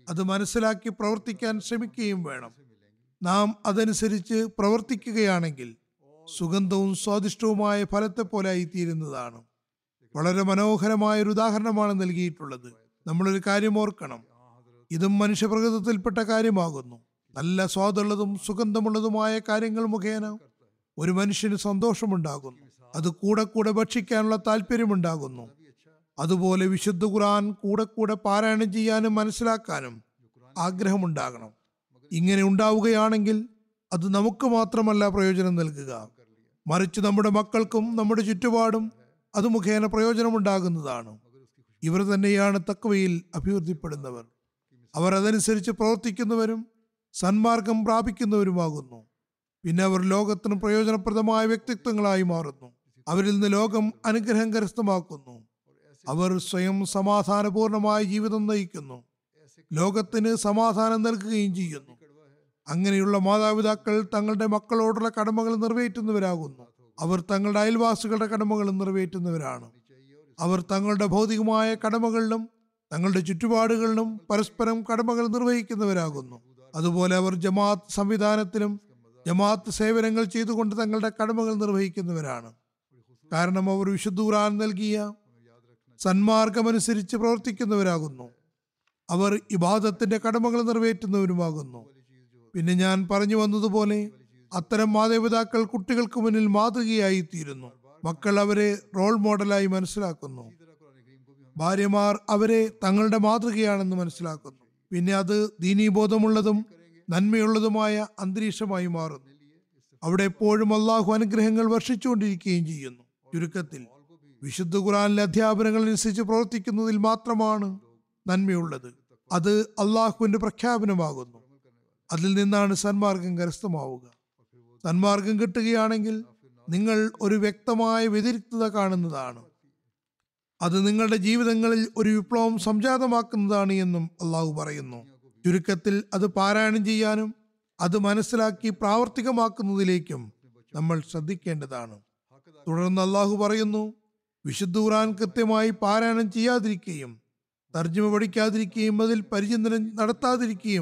അത് മനസ്സിലാക്കി പ്രവർത്തിക്കാൻ ശ്രമിക്കുകയും വേണം. നാം അതനുസരിച്ച് പ്രവർത്തിക്കുകയാണെങ്കിൽ സുഗന്ധവും സ്വാദിഷ്ടവുമായ ഫലത്തെ പോലെ ആയിത്തീരുന്നതാണ്. വളരെ മനോഹരമായ ഒരു ഉദാഹരണമാണ് നൽകിയിട്ടുള്ളത്. നമ്മളൊരു കാര്യം ഓർക്കണം, ഇതും മനുഷ്യപ്രകൃതത്തിൽപ്പെട്ട കാര്യമാകുന്നു. നല്ല സ്വാദുള്ളതും സുഗന്ധമുള്ളതുമായ കാര്യങ്ങൾ മുഖേന ഒരു മനുഷ്യന് സന്തോഷമുണ്ടാകുന്നു. അത് കൂടെ കൂടെ ഭക്ഷിക്കാനുള്ള താല്പര്യമുണ്ടാകുന്നു. അതുപോലെ വിശുദ്ധ ഖുർആൻ കൂടെ കൂടെ പാരായണം ചെയ്യാനും മനസ്സിലാക്കാനും ആഗ്രഹമുണ്ടാകണം. ഇങ്ങനെ ഉണ്ടാവുകയാണെങ്കിൽ അത് നമുക്ക് മാത്രമല്ല പ്രയോജനം നൽകുക, മറിച്ച് നമ്മുടെ മക്കൾക്കും നമ്മുടെ ചുറ്റുപാടും അത് മുഖേന പ്രയോജനമുണ്ടാകുന്നതാണ്. ഇവർ തന്നെയാണ് തഖ്വയിൽ അഭിവൃദ്ധിപ്പെടുന്നവർ. അവർ അതനുസരിച്ച് പ്രവർത്തിക്കുന്നവരും സന്മാർഗം പ്രാപിക്കുന്നവരുമാകുന്നു. പിന്നെ അവർ ലോകത്തിന് പ്രയോജനപ്രദമായ വ്യക്തിത്വങ്ങളായി മാറുന്നു. അവരിൽ നിന്ന് ലോകം അനുഗ്രഹം കരസ്ഥമാക്കുന്നു. അവർ സ്വയം സമാധാനപൂർണമായ ജീവിതം നയിക്കുന്നു, ലോകത്തിന് സമാധാനം നൽകുകയും ചെയ്യുന്നു. അങ്ങനെയുള്ള മാതാപിതാക്കൾ തങ്ങളുടെ മക്കളോടുള്ള കടമകൾ നിറവേറ്റുന്നവരാകുന്നു. അവർ തങ്ങളുടെ അയൽവാസികളുടെ കടമകൾ നിറവേറ്റുന്നവരാണ്. അവർ തങ്ങളുടെ ഭൗതികമായ കടമകളിലും തങ്ങളുടെ ചുറ്റുപാടുകളിലും പരസ്പരം കടമകൾ നിർവഹിക്കുന്നവരാകുന്നു. അതുപോലെ അവർ ജമാഅത്ത് സംവിധാനത്തിലും ജമാഅത്ത് സേവനങ്ങൾ ചെയ്തുകൊണ്ട് തങ്ങളുടെ കടമകൾ നിർവഹിക്കുന്നവരാണ്. കാരണം അവർ വിശുദ്ധ ഖുർആൻ നൽകിയ സന്മാർഗമനുസരിച്ച് പ്രവർത്തിക്കുന്നവരാകുന്നു. അവർ ഇബാദത്തിന്റെ കടമകൾ നിറവേറ്റുന്നവരുമാകുന്നു. പിന്നെ ഞാൻ പറഞ്ഞു വന്നതുപോലെ അത്തരം മാതാപിതാക്കൾ കുട്ടികൾക്ക് മുന്നിൽ മാതൃകയായി തീരുന്നു. മക്കൾ അവരെ റോൾ മോഡലായി മനസ്സിലാക്കുന്നു. ഭാര്യമാർ അവരെ തങ്ങളുടെ മാതൃകയാണെന്ന് മനസ്സിലാക്കുന്നു. പിന്നെ അത് ദീനീബോധമുള്ളതും നന്മയുള്ളതുമായ അന്തരീക്ഷമായി മാറുന്നു. അവിടെ എപ്പോഴും അള്ളാഹു അനുഗ്രഹങ്ങൾ വർഷിച്ചുകൊണ്ടിരിക്കുകയും ചെയ്യുന്നു. ചുരുക്കത്തിൽ വിശുദ്ധ ഖുർആനിലെ അധ്യാപനങ്ങൾ അനുസരിച്ച് പ്രവർത്തിക്കുന്നതിൽ മാത്രമാണ് നന്മയുള്ളത്. അത് അള്ളാഹുവിന്റെ പ്രഖ്യാപനമാകുന്നു. അതിൽ നിന്നാണ് സന്മാർഗം കരസ്ഥമാവുക. സന്മാർഗം കിട്ടുകയാണെങ്കിൽ നിങ്ങൾ ഒരു വ്യക്തമായ വ്യതിരിക്തത കാണുന്നതാണ്. അത് നിങ്ങളുടെ ജീവിതങ്ങളിൽ ഒരു വിപ്ലവം സംജാതമാക്കുന്നതാണ് എന്നും അള്ളാഹു പറയുന്നു. ചുരുക്കത്തിൽ അത് പാരായണം ചെയ്യാനും അത് മനസ്സിലാക്കി പ്രാവർത്തികമാക്കുന്നതിലേക്കും നമ്മൾ ശ്രദ്ധിക്കേണ്ടതാണ്. തുടർന്ന് അള്ളാഹു പറയുന്നു, വിശുദ്ധ ഖുർആൻ കൃത്യമായി പാരായണം ചെയ്യാതിരിക്കുകയും തർജ്ജമ പഠിക്കാതിരിക്കുകയും അതിൽ പരിചിന്തനം നടത്താതിരിക്കുകയും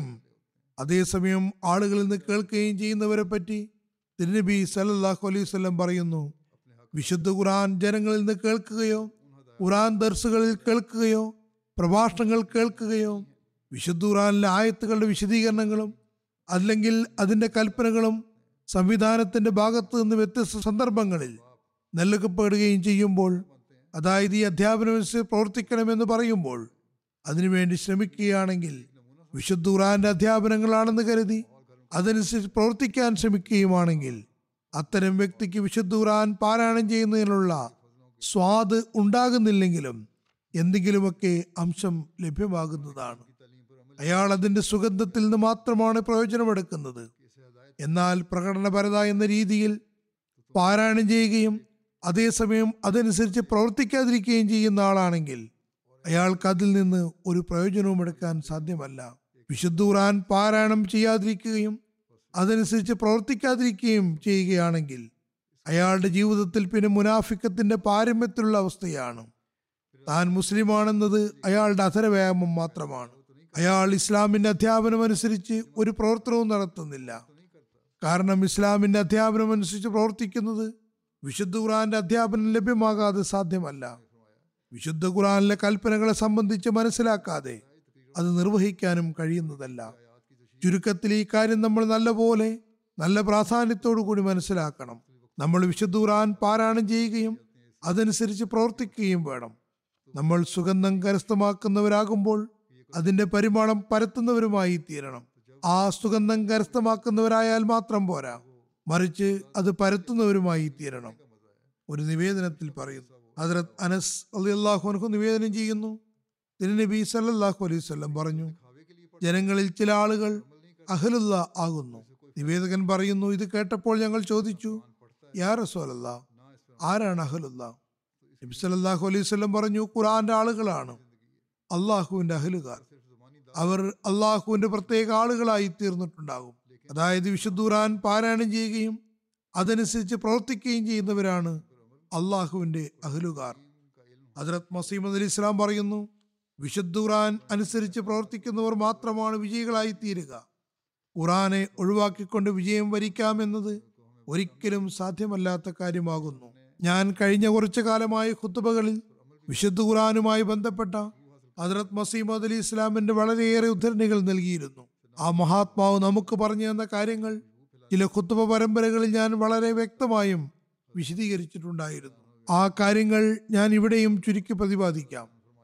അതേസമയം ആളുകളിൽ നിന്ന് കേൾക്കുകയും ചെയ്യുന്നവരെ പറ്റി തിരുനബി സല്ലല്ലാഹു അലൈഹി വസല്ലം പറയുന്നു, വിശുദ്ധ ഖുർആൻ ജനങ്ങളിൽ നിന്ന് കേൾക്കുകയോ ഖുർആൻ ദർസുകളിൽ കേൾക്കുകയോ പ്രഭാഷണങ്ങൾ കേൾക്കുകയോ വിശുദ്ധ ഖുർആനിലെ ആയത്തുകളുടെ വിശദീകരണങ്ങളും അല്ലെങ്കിൽ അതിൻ്റെ കൽപ്പനകളും സംവിധാനത്തിന്റെ ഭാഗത്ത് നിന്ന് വ്യത്യസ്ത സന്ദർഭങ്ങളിൽ നൽകപ്പെടുകയും ചെയ്യുമ്പോൾ, അതായത് ഈ അധ്യാപനമനുസരിച്ച് പ്രവർത്തിക്കണമെന്ന് പറയുമ്പോൾ അതിനുവേണ്ടി ശ്രമിക്കുകയാണെങ്കിൽ വിശുദ്ധ ഖുർആന്റെ അധ്യാപനങ്ങളാണെന്ന് കരുതി അതനുസരിച്ച് പ്രവർത്തിക്കാൻ ശ്രമിക്കുകയുമാണെങ്കിൽ അത്തരം വ്യക്തിക്ക് വിശുദ്ധ ഖുർആൻ പാരായണം ചെയ്യുന്നതിനുള്ള സ്വാദ് ഉണ്ടാകുന്നില്ലെങ്കിലും എന്തെങ്കിലുമൊക്കെ അംശം ലഭ്യമാകുന്നതാണ്. അയാൾ അതിന്റെ സുഗന്ധത്തിൽ നിന്ന് മാത്രമാണ് പ്രയോജനമെടുക്കുന്നത്. എന്നാൽ പ്രകടനപരത എന്ന രീതിയിൽ പാരായണം ചെയ്യുകയും അതേസമയം അതനുസരിച്ച് പ്രവർത്തിക്കാതിരിക്കുകയും ചെയ്യുന്ന ആളാണെങ്കിൽ അയാൾക്ക് അതിൽ നിന്ന് ഒരു പ്രയോജനവും എടുക്കാൻ സാധ്യമല്ല. വിശുദ്ധ ഖുർആൻ പാരായണം ചെയ്യാതിരിക്കുകയും അതനുസരിച്ച് പ്രവർത്തിക്കാതിരിക്കുകയും ചെയ്യുകയാണെങ്കിൽ അയാളുടെ ജീവിതത്തിൽ പിന്നെ മുനാഫിക്കത്തിന്റെ പാരമ്യത്തിലുള്ള അവസ്ഥയാണ്. താൻ മുസ്ലിമാണെന്നത് അയാളുടെ അധരവ്യായാമം മാത്രമാണ്. അയാൾ ഇസ്ലാമിന്റെ അധ്യാപനം അനുസരിച്ച് ഒരു പ്രവർത്തനവും നടത്തുന്നില്ല. കാരണം ഇസ്ലാമിന്റെ അധ്യാപനം അനുസരിച്ച് പ്രവർത്തിക്കുന്നത് വിശുദ്ധ ഖുർആന്റെ അധ്യാപനം ലഭ്യമാകാതെ സാധ്യമല്ല. വിശുദ്ധ ഖുർആനിലെ കൽപ്പനകളെ സംബന്ധിച്ച് മനസ്സിലാക്കാതെ അത് നിർവഹിക്കാനും കഴിയുന്നതല്ല. ചുരുക്കത്തിൽ ഈ കാര്യം നമ്മൾ നല്ലപോലെ നല്ല പ്രാധാന്യത്തോടു കൂടി മനസ്സിലാക്കണം. നമ്മൾ വിശുദ്ധ ഖുർആൻ പാരായണം ചെയ്യുകയും അതനുസരിച്ച് പ്രവർത്തിക്കുകയും വേണം. നമ്മൾ സുഗന്ധം കരസ്ഥമാക്കുന്നവരാകുമ്പോൾ അതിന്റെ പരിമാണം പരത്തുന്നവരുമായി തീരണം. ആ സുഗന്ധം കരസ്ഥമാക്കുന്നവരായാൽ മാത്രം പോരാ, മറിച്ച് അത് പരത്തുന്നവരുമായി തീരണം. ഒരു നിവേദനത്തിൽ പറയുന്നു, ഹദ്റത്ത് അനസ് റളിയല്ലാഹു അൻഹു നിവേദനം ചെയ്യുന്നു, തിരുനബി സല്ലല്ലാഹു അലൈഹി വസല്ലം പറഞ്ഞു, ജനങ്ങളിൽ ചില ആളുകൾ അഹ്ലുല്ല ആകുന്നു. നിവേദകൻ പറയുന്നു, ഇത് കേട്ടപ്പോൾ ഞങ്ങൾ ചോദിച്ചു, യാ റസൂലല്ലാഹ്, ആരാണ് അഹ്ലുല്ല? നബി സല്ലല്ലാഹു അലൈഹി വസല്ലം പറഞ്ഞു, ഖുർആന്റെ ആളുകളാണ് അള്ളാഹുവിന്റെ അഹ്ലുകാർ. അവർ അള്ളാഹുവിന്റെ പ്രത്യേക ആളുകളായി തീർന്നിട്ടുണ്ടാകും. അതായത് വിശുദ്ധ ഖുർആൻ പാരായണം ചെയ്യുകയും അതനുസരിച്ച് പ്രവർത്തിക്കുകയും ചെയ്യുന്നവരാണ് അള്ളാഹുവിന്റെ അഹ്ലുകാർ. ഹദ്റത്ത് മസീഹ് മൗഊദ് അലൈഹി ഇസ്ലാം പറയുന്നു, വിശുദ്ധ ഖുർആൻ അനുസരിച്ച് പ്രവർത്തിക്കുന്നവർ മാത്രമാണ് വിജയികളായി തീരുക. ഖുർആനെ ഒഴിവാക്കിക്കൊണ്ട് വിജയം വരിക്കാമെന്നത് ഒരിക്കലും സാധ്യമല്ലാത്ത കാര്യമാകുന്നു. ഞാൻ കഴിഞ്ഞ കുറച്ചു കാലമായി ഖുത്ബകളിൽ വിശുദ്ധ ഖുർആനുമായി ബന്ധപ്പെട്ട ഹദ്റത്ത് മസീഹ് മൗഊദ് അലി ഇസ്ലാമിന്റെ വളരെയേറെ ഉദ്ധരണികൾ നൽകിയിരുന്നു. ആ മഹാത്മാവ് നമുക്ക് പറഞ്ഞു തന്ന കാര്യങ്ങൾ ചില ഖുത്ബ പരമ്പരകളിൽ ഞാൻ വളരെ വ്യക്തമായും വിശദീകരിച്ചിട്ടുണ്ടായിരുന്നു. ആ കാര്യങ്ങൾ ഞാൻ ഇവിടെയും ചുരുക്കി പ്രതിപാദിക്കാം.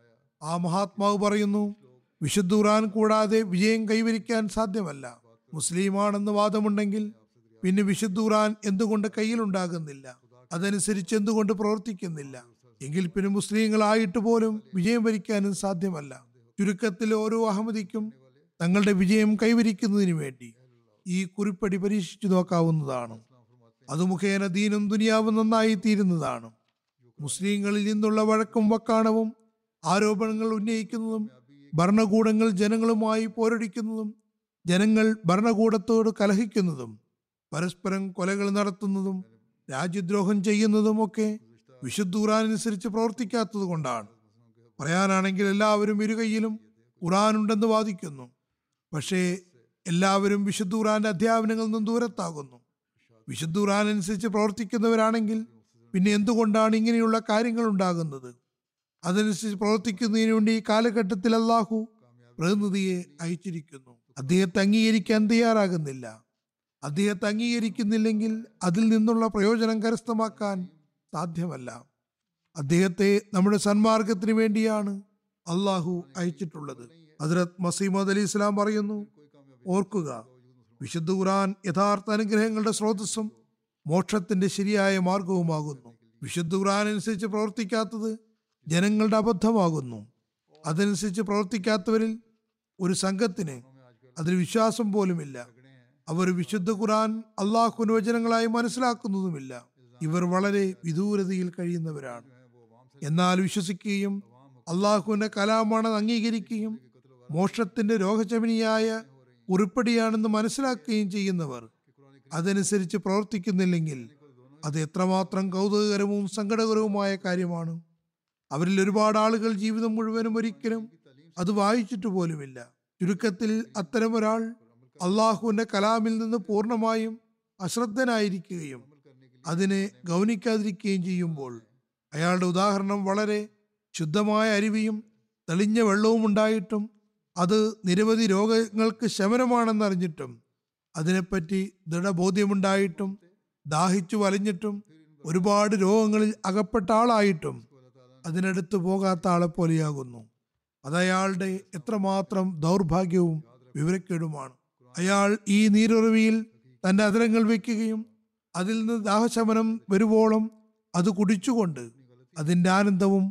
ആ മഹാത്മാവ് പറയുന്നു, വിശുദ്ധ ഖുർആൻ കൂടാതെ വിജയം കൈവരിക്കാൻ സാധ്യമല്ല. മുസ്ലിമാണെന്ന് വാദമുണ്ടെങ്കിൽ പിന്നെ വിശുദ്ധ ഖുർആൻ എന്തുകൊണ്ട് കയ്യിലുണ്ടാകുന്നില്ല? അതനുസരിച്ച് എന്തുകൊണ്ട് പ്രവർത്തിക്കുന്നില്ല? എങ്കിൽ പിന്നെ മുസ്ലിങ്ങളായിട്ട് പോലും വിജയം വരിക്കാനും സാധ്യമല്ല. ചുരുക്കത്തിൽ ഓരോ അഹമ്മദിക്കും തങ്ങളുടെ വിജയം കൈവരിക്കുന്നതിന് വേണ്ടി ഈ കുറിപ്പടി പരീക്ഷിച്ചു നോക്കാവുന്നതാണ്. അത് മുഖേന ദീനും ദുനിയാവും നന്നായി തീരുന്നതാണ്. മുസ്ലിങ്ങളിൽ നിന്നുള്ള വഴക്കും വക്കാണവും ആരോപണങ്ങൾ ഉന്നയിക്കുന്നതും ഭരണകൂടങ്ങൾ ജനങ്ങളുമായി പോരടിക്കുന്നതും ജനങ്ങൾ ഭരണകൂടത്തോട് കലഹിക്കുന്നതും പരസ്പരം കൊലകൾ നടത്തുന്നതും രാജ്യദ്രോഹം ചെയ്യുന്നതും ഒക്കെ വിശുദ്ധ ഖുർആൻ അനുസരിച്ച് പ്രവർത്തിക്കാത്തത് കൊണ്ടാണ്. പറയാനാണെങ്കിൽ എല്ലാവരും ഇരുകൈയിലും ഖുർആൻ ഉണ്ടെന്ന് വാദിക്കുന്നു. പക്ഷേ എല്ലാവരും വിശുദ്ധ ഖുർആന്റെ അധ്യാപനങ്ങളിൽ നിന്നും ദൂരത്താകുന്നു. വിശുദ്ധ ഖുർആൻ അനുസരിച്ച് പ്രവർത്തിക്കുന്നവരാണെങ്കിൽ പിന്നെ എന്തുകൊണ്ടാണ് ഇങ്ങനെയുള്ള കാര്യങ്ങൾ ഉണ്ടാകുന്നത്? അതനുസരിച്ച് പ്രവർത്തിക്കുന്നതിന് വേണ്ടി ഈ കാലഘട്ടത്തിൽ അള്ളാഹു പ്രതിനിധിയെ അയച്ചിരിക്കുന്നു. അദ്ദേഹത്തെ അംഗീകരിക്കാൻ തയ്യാറാകുന്നില്ല. അദ്ദേഹത്തെ അംഗീകരിക്കുന്നില്ലെങ്കിൽ അതിൽ നിന്നുള്ള പ്രയോജനം കരസ്ഥമാക്കാൻ സാധ്യമല്ല. അദ്ദേഹത്തെ നമ്മുടെ സന്മാർഗത്തിന് വേണ്ടിയാണ് അള്ളാഹു അയച്ചിട്ടുള്ളത്. ഹദ്റത്ത് മസീഹ് മൗഊദ് അലി ഇസ്ലാം പറയുന്നു, ഓർക്കുക, വിശുദ്ധ ഖുർആൻ യഥാർത്ഥ അനുഗ്രഹങ്ങളുടെ സ്രോതസ്സും മോക്ഷത്തിന്റെ ശരിയായ മാർഗവുമാകുന്നു. വിശുദ്ധ ഖുർആൻ അനുസരിച്ച് പ്രവർത്തിക്കാത്തത് ജനങ്ങളുടെ അബദ്ധമാകുന്നു. അതനുസരിച്ച് പ്രവർത്തിക്കാത്തവരിൽ ഒരു സംഘത്തിന് അതിൽ വിശ്വാസം പോലുമില്ല. അവർ വിശുദ്ധ ഖുർആൻ അള്ളാഹുവിന്റെ വചനങ്ങളായി മനസ്സിലാക്കുന്നതുമില്ല. ഇവർ വളരെ വിദൂരതയിൽ കഴിയുന്നവരാണ്. എന്നാൽ വിശ്വസിക്കുകയും അള്ളാഹുവിന്റെ കലാമാണെന്ന് അംഗീകരിക്കുകയും മോക്ഷത്തിന്റെ രോഗശമനിയായ കുറിപ്പടിയാണെന്ന് മനസ്സിലാക്കുകയും ചെയ്യുന്നവർ അതനുസരിച്ച് പ്രവർത്തിക്കുന്നില്ലെങ്കിൽ അത് എത്രമാത്രം കൗതുകകരവും സങ്കടകരവുമായ കാര്യമാണ്. അവരിൽ ഒരുപാട് ആളുകൾ ജീവിതം മുഴുവനും ഒരിക്കലും അത് വായിച്ചിട്ട് പോലുമില്ല. ചുരുക്കത്തിൽ അത്തരം ഒരാൾ അള്ളാഹുവിന്റെ കലാമിൽ നിന്ന് പൂർണ്ണമായും അശ്രദ്ധനായിരിക്കുകയും അതിനെ ഗൗനിക്കാതിരിക്കുകയും ചെയ്യുമ്പോൾ അയാളുടെ ഉദാഹരണം വളരെ ശുദ്ധമായ അരുവിയും തെളിഞ്ഞ വെള്ളവും ഉണ്ടായിട്ടും അത് നിരവധി രോഗങ്ങൾക്ക് ശമനമാണെന്നറിഞ്ഞിട്ടും അതിനെപ്പറ്റി ദൃഢബോധ്യമുണ്ടായിട്ടും ദാഹിച്ചു വലഞ്ഞിട്ടും ഒരുപാട് രോഗങ്ങളിൽ അകപ്പെട്ട ആളായിട്ടും അതിനടുത്ത് പോകാത്ത ആളെ പോലെയാകുന്നു. അതയാളുടെ എത്രമാത്രം ദൗർഭാഗ്യവും വിവരക്കേടുമാണ്. അയാൾ ഈ നീരുറവിയിൽ തന്റെ അധരങ്ങൾ വയ്ക്കുകയും അതിൽ നിന്ന് ദാഹശമനം വരുവോളം അത് കുടിച്ചുകൊണ്ട് അതിൻ്റെ ആനന്ദവും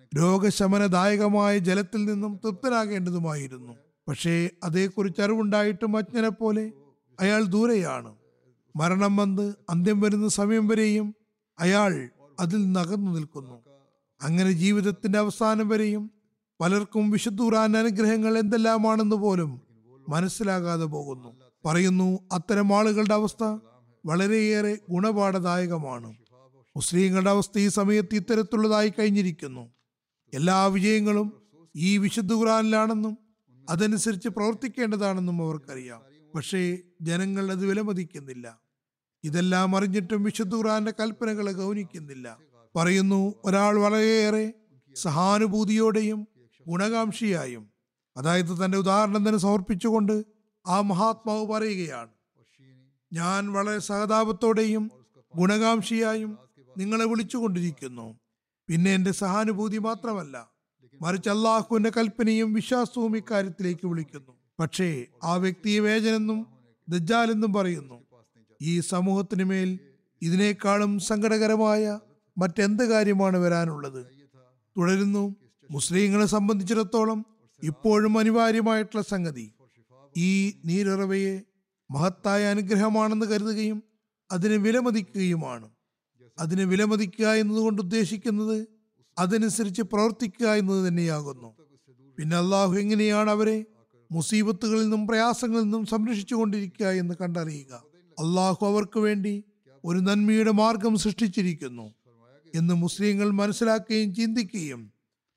രോഗശമനദായകമായ ജലത്തിൽ നിന്നും തൃപ്തനാകേണ്ടതുമായിരുന്നു. പക്ഷേ അതേക്കുറിച്ച് അറിവുണ്ടായിട്ടും അജ്ഞനെ പോലെ അയാൾ ദൂരെയാണ്. മരണം വന്ന് അന്ത്യം വരുന്ന സമയം വരെയും അയാൾ അതിൽ നകന്നു നിൽക്കുന്നു. അങ്ങനെ ജീവിതത്തിന്റെ അവസാനം വരെയും പലർക്കും വിശുദ്ധ ഖുർആൻ അനുഗ്രഹങ്ങൾ എന്തെല്ലാമാണെന്ന് പോലും മനസ്സിലാകാതെ പോകുന്നു. പറയുന്നു, അത്തരം ആളുകളുടെ അവസ്ഥ വളരെയേറെ ഗുണപാഠദായകമാണ്. മുസ്ലിങ്ങളുടെ അവസ്ഥ ഈ സമയത്ത് ഇത്തരത്തിലുള്ളതായി കഴിഞ്ഞിരിക്കുന്നു. എല്ലാ വിജയങ്ങളും ഈ വിശുദ്ധ ഖുർആനിലാണെന്നും അതനുസരിച്ച് പ്രവർത്തിക്കേണ്ടതാണെന്നും അവർക്കറിയാം. പക്ഷേ ജനങ്ങൾ അത് വിലമതിക്കുന്നില്ല. ഇതെല്ലാം അറിഞ്ഞിട്ടും വിശുദ്ധ ഖുർആന്റെ കൽപ്പനകളെ ഗൗനിക്കുന്നില്ല. പറയുന്നു, ഒരാൾ വളരെയേറെ സഹാനുഭൂതിയോടെയും ഗുണകാംക്ഷിയായും, അതായത് തന്റെ ഉദാഹരണം തന്നെ സമർപ്പിച്ചുകൊണ്ട് ആ മഹാത്മാവ് പറയുകയാണ്, ഞാൻ വളരെ സഹതാപത്തോടെയും ഗുണകാംക്ഷിയായും നിങ്ങളെ വിളിച്ചുകൊണ്ടിരിക്കുന്നു. പിന്നെ എൻ്റെ സഹാനുഭൂതി മാത്രമല്ല, മറിച്ച് അള്ളാഹുവിന്റെ കൽപ്പനയും വിശ്വാസവും ഇക്കാര്യത്തിലേക്ക് വിളിക്കുന്നു. പക്ഷേ ആ വ്യക്തിയെ വേജനെന്നും ദജ്ജാലെന്നും പറയുന്നു. ഈ സമൂഹത്തിന് മേൽ ഇതിനേക്കാളും സങ്കടകരമായ മറ്റെന്ത് കാര്യമാണ് വരാനുള്ളത്? തുടരുന്നു, മുസ്ലിങ്ങളെ സംബന്ധിച്ചിടത്തോളം ഇപ്പോഴും അനിവാര്യമായിട്ടുള്ള സംഗതി ഈ നീരുറവയെ മഹത്തായ അനുഗ്രഹമാണെന്ന് കരുതുകയും അതിനെ വിലമതിക്കുകയുമാണ്. അതിനെ വിലമതിക്കുക എന്നതുകൊണ്ട് ഉദ്ദേശിക്കുന്നത് അതനുസരിച്ച് പ്രവർത്തിക്കുക എന്നത് തന്നെയാകുന്നു. പിന്നെ അള്ളാഹു എങ്ങനെയാണ് അവരെ മുസീബത്തുകളിൽ നിന്നും പ്രയാസങ്ങളിൽ നിന്നും സംരക്ഷിച്ചു കൊണ്ടിരിക്കുക എന്ന് കണ്ടറിയുക. അള്ളാഹു അവർക്ക് വേണ്ടി ഒരു നന്മയുടെ മാർഗം സൃഷ്ടിച്ചിരിക്കുന്നു എന്ന് മുസ്ലിങ്ങൾ മനസ്സിലാക്കുകയും ചിന്തിക്കുകയും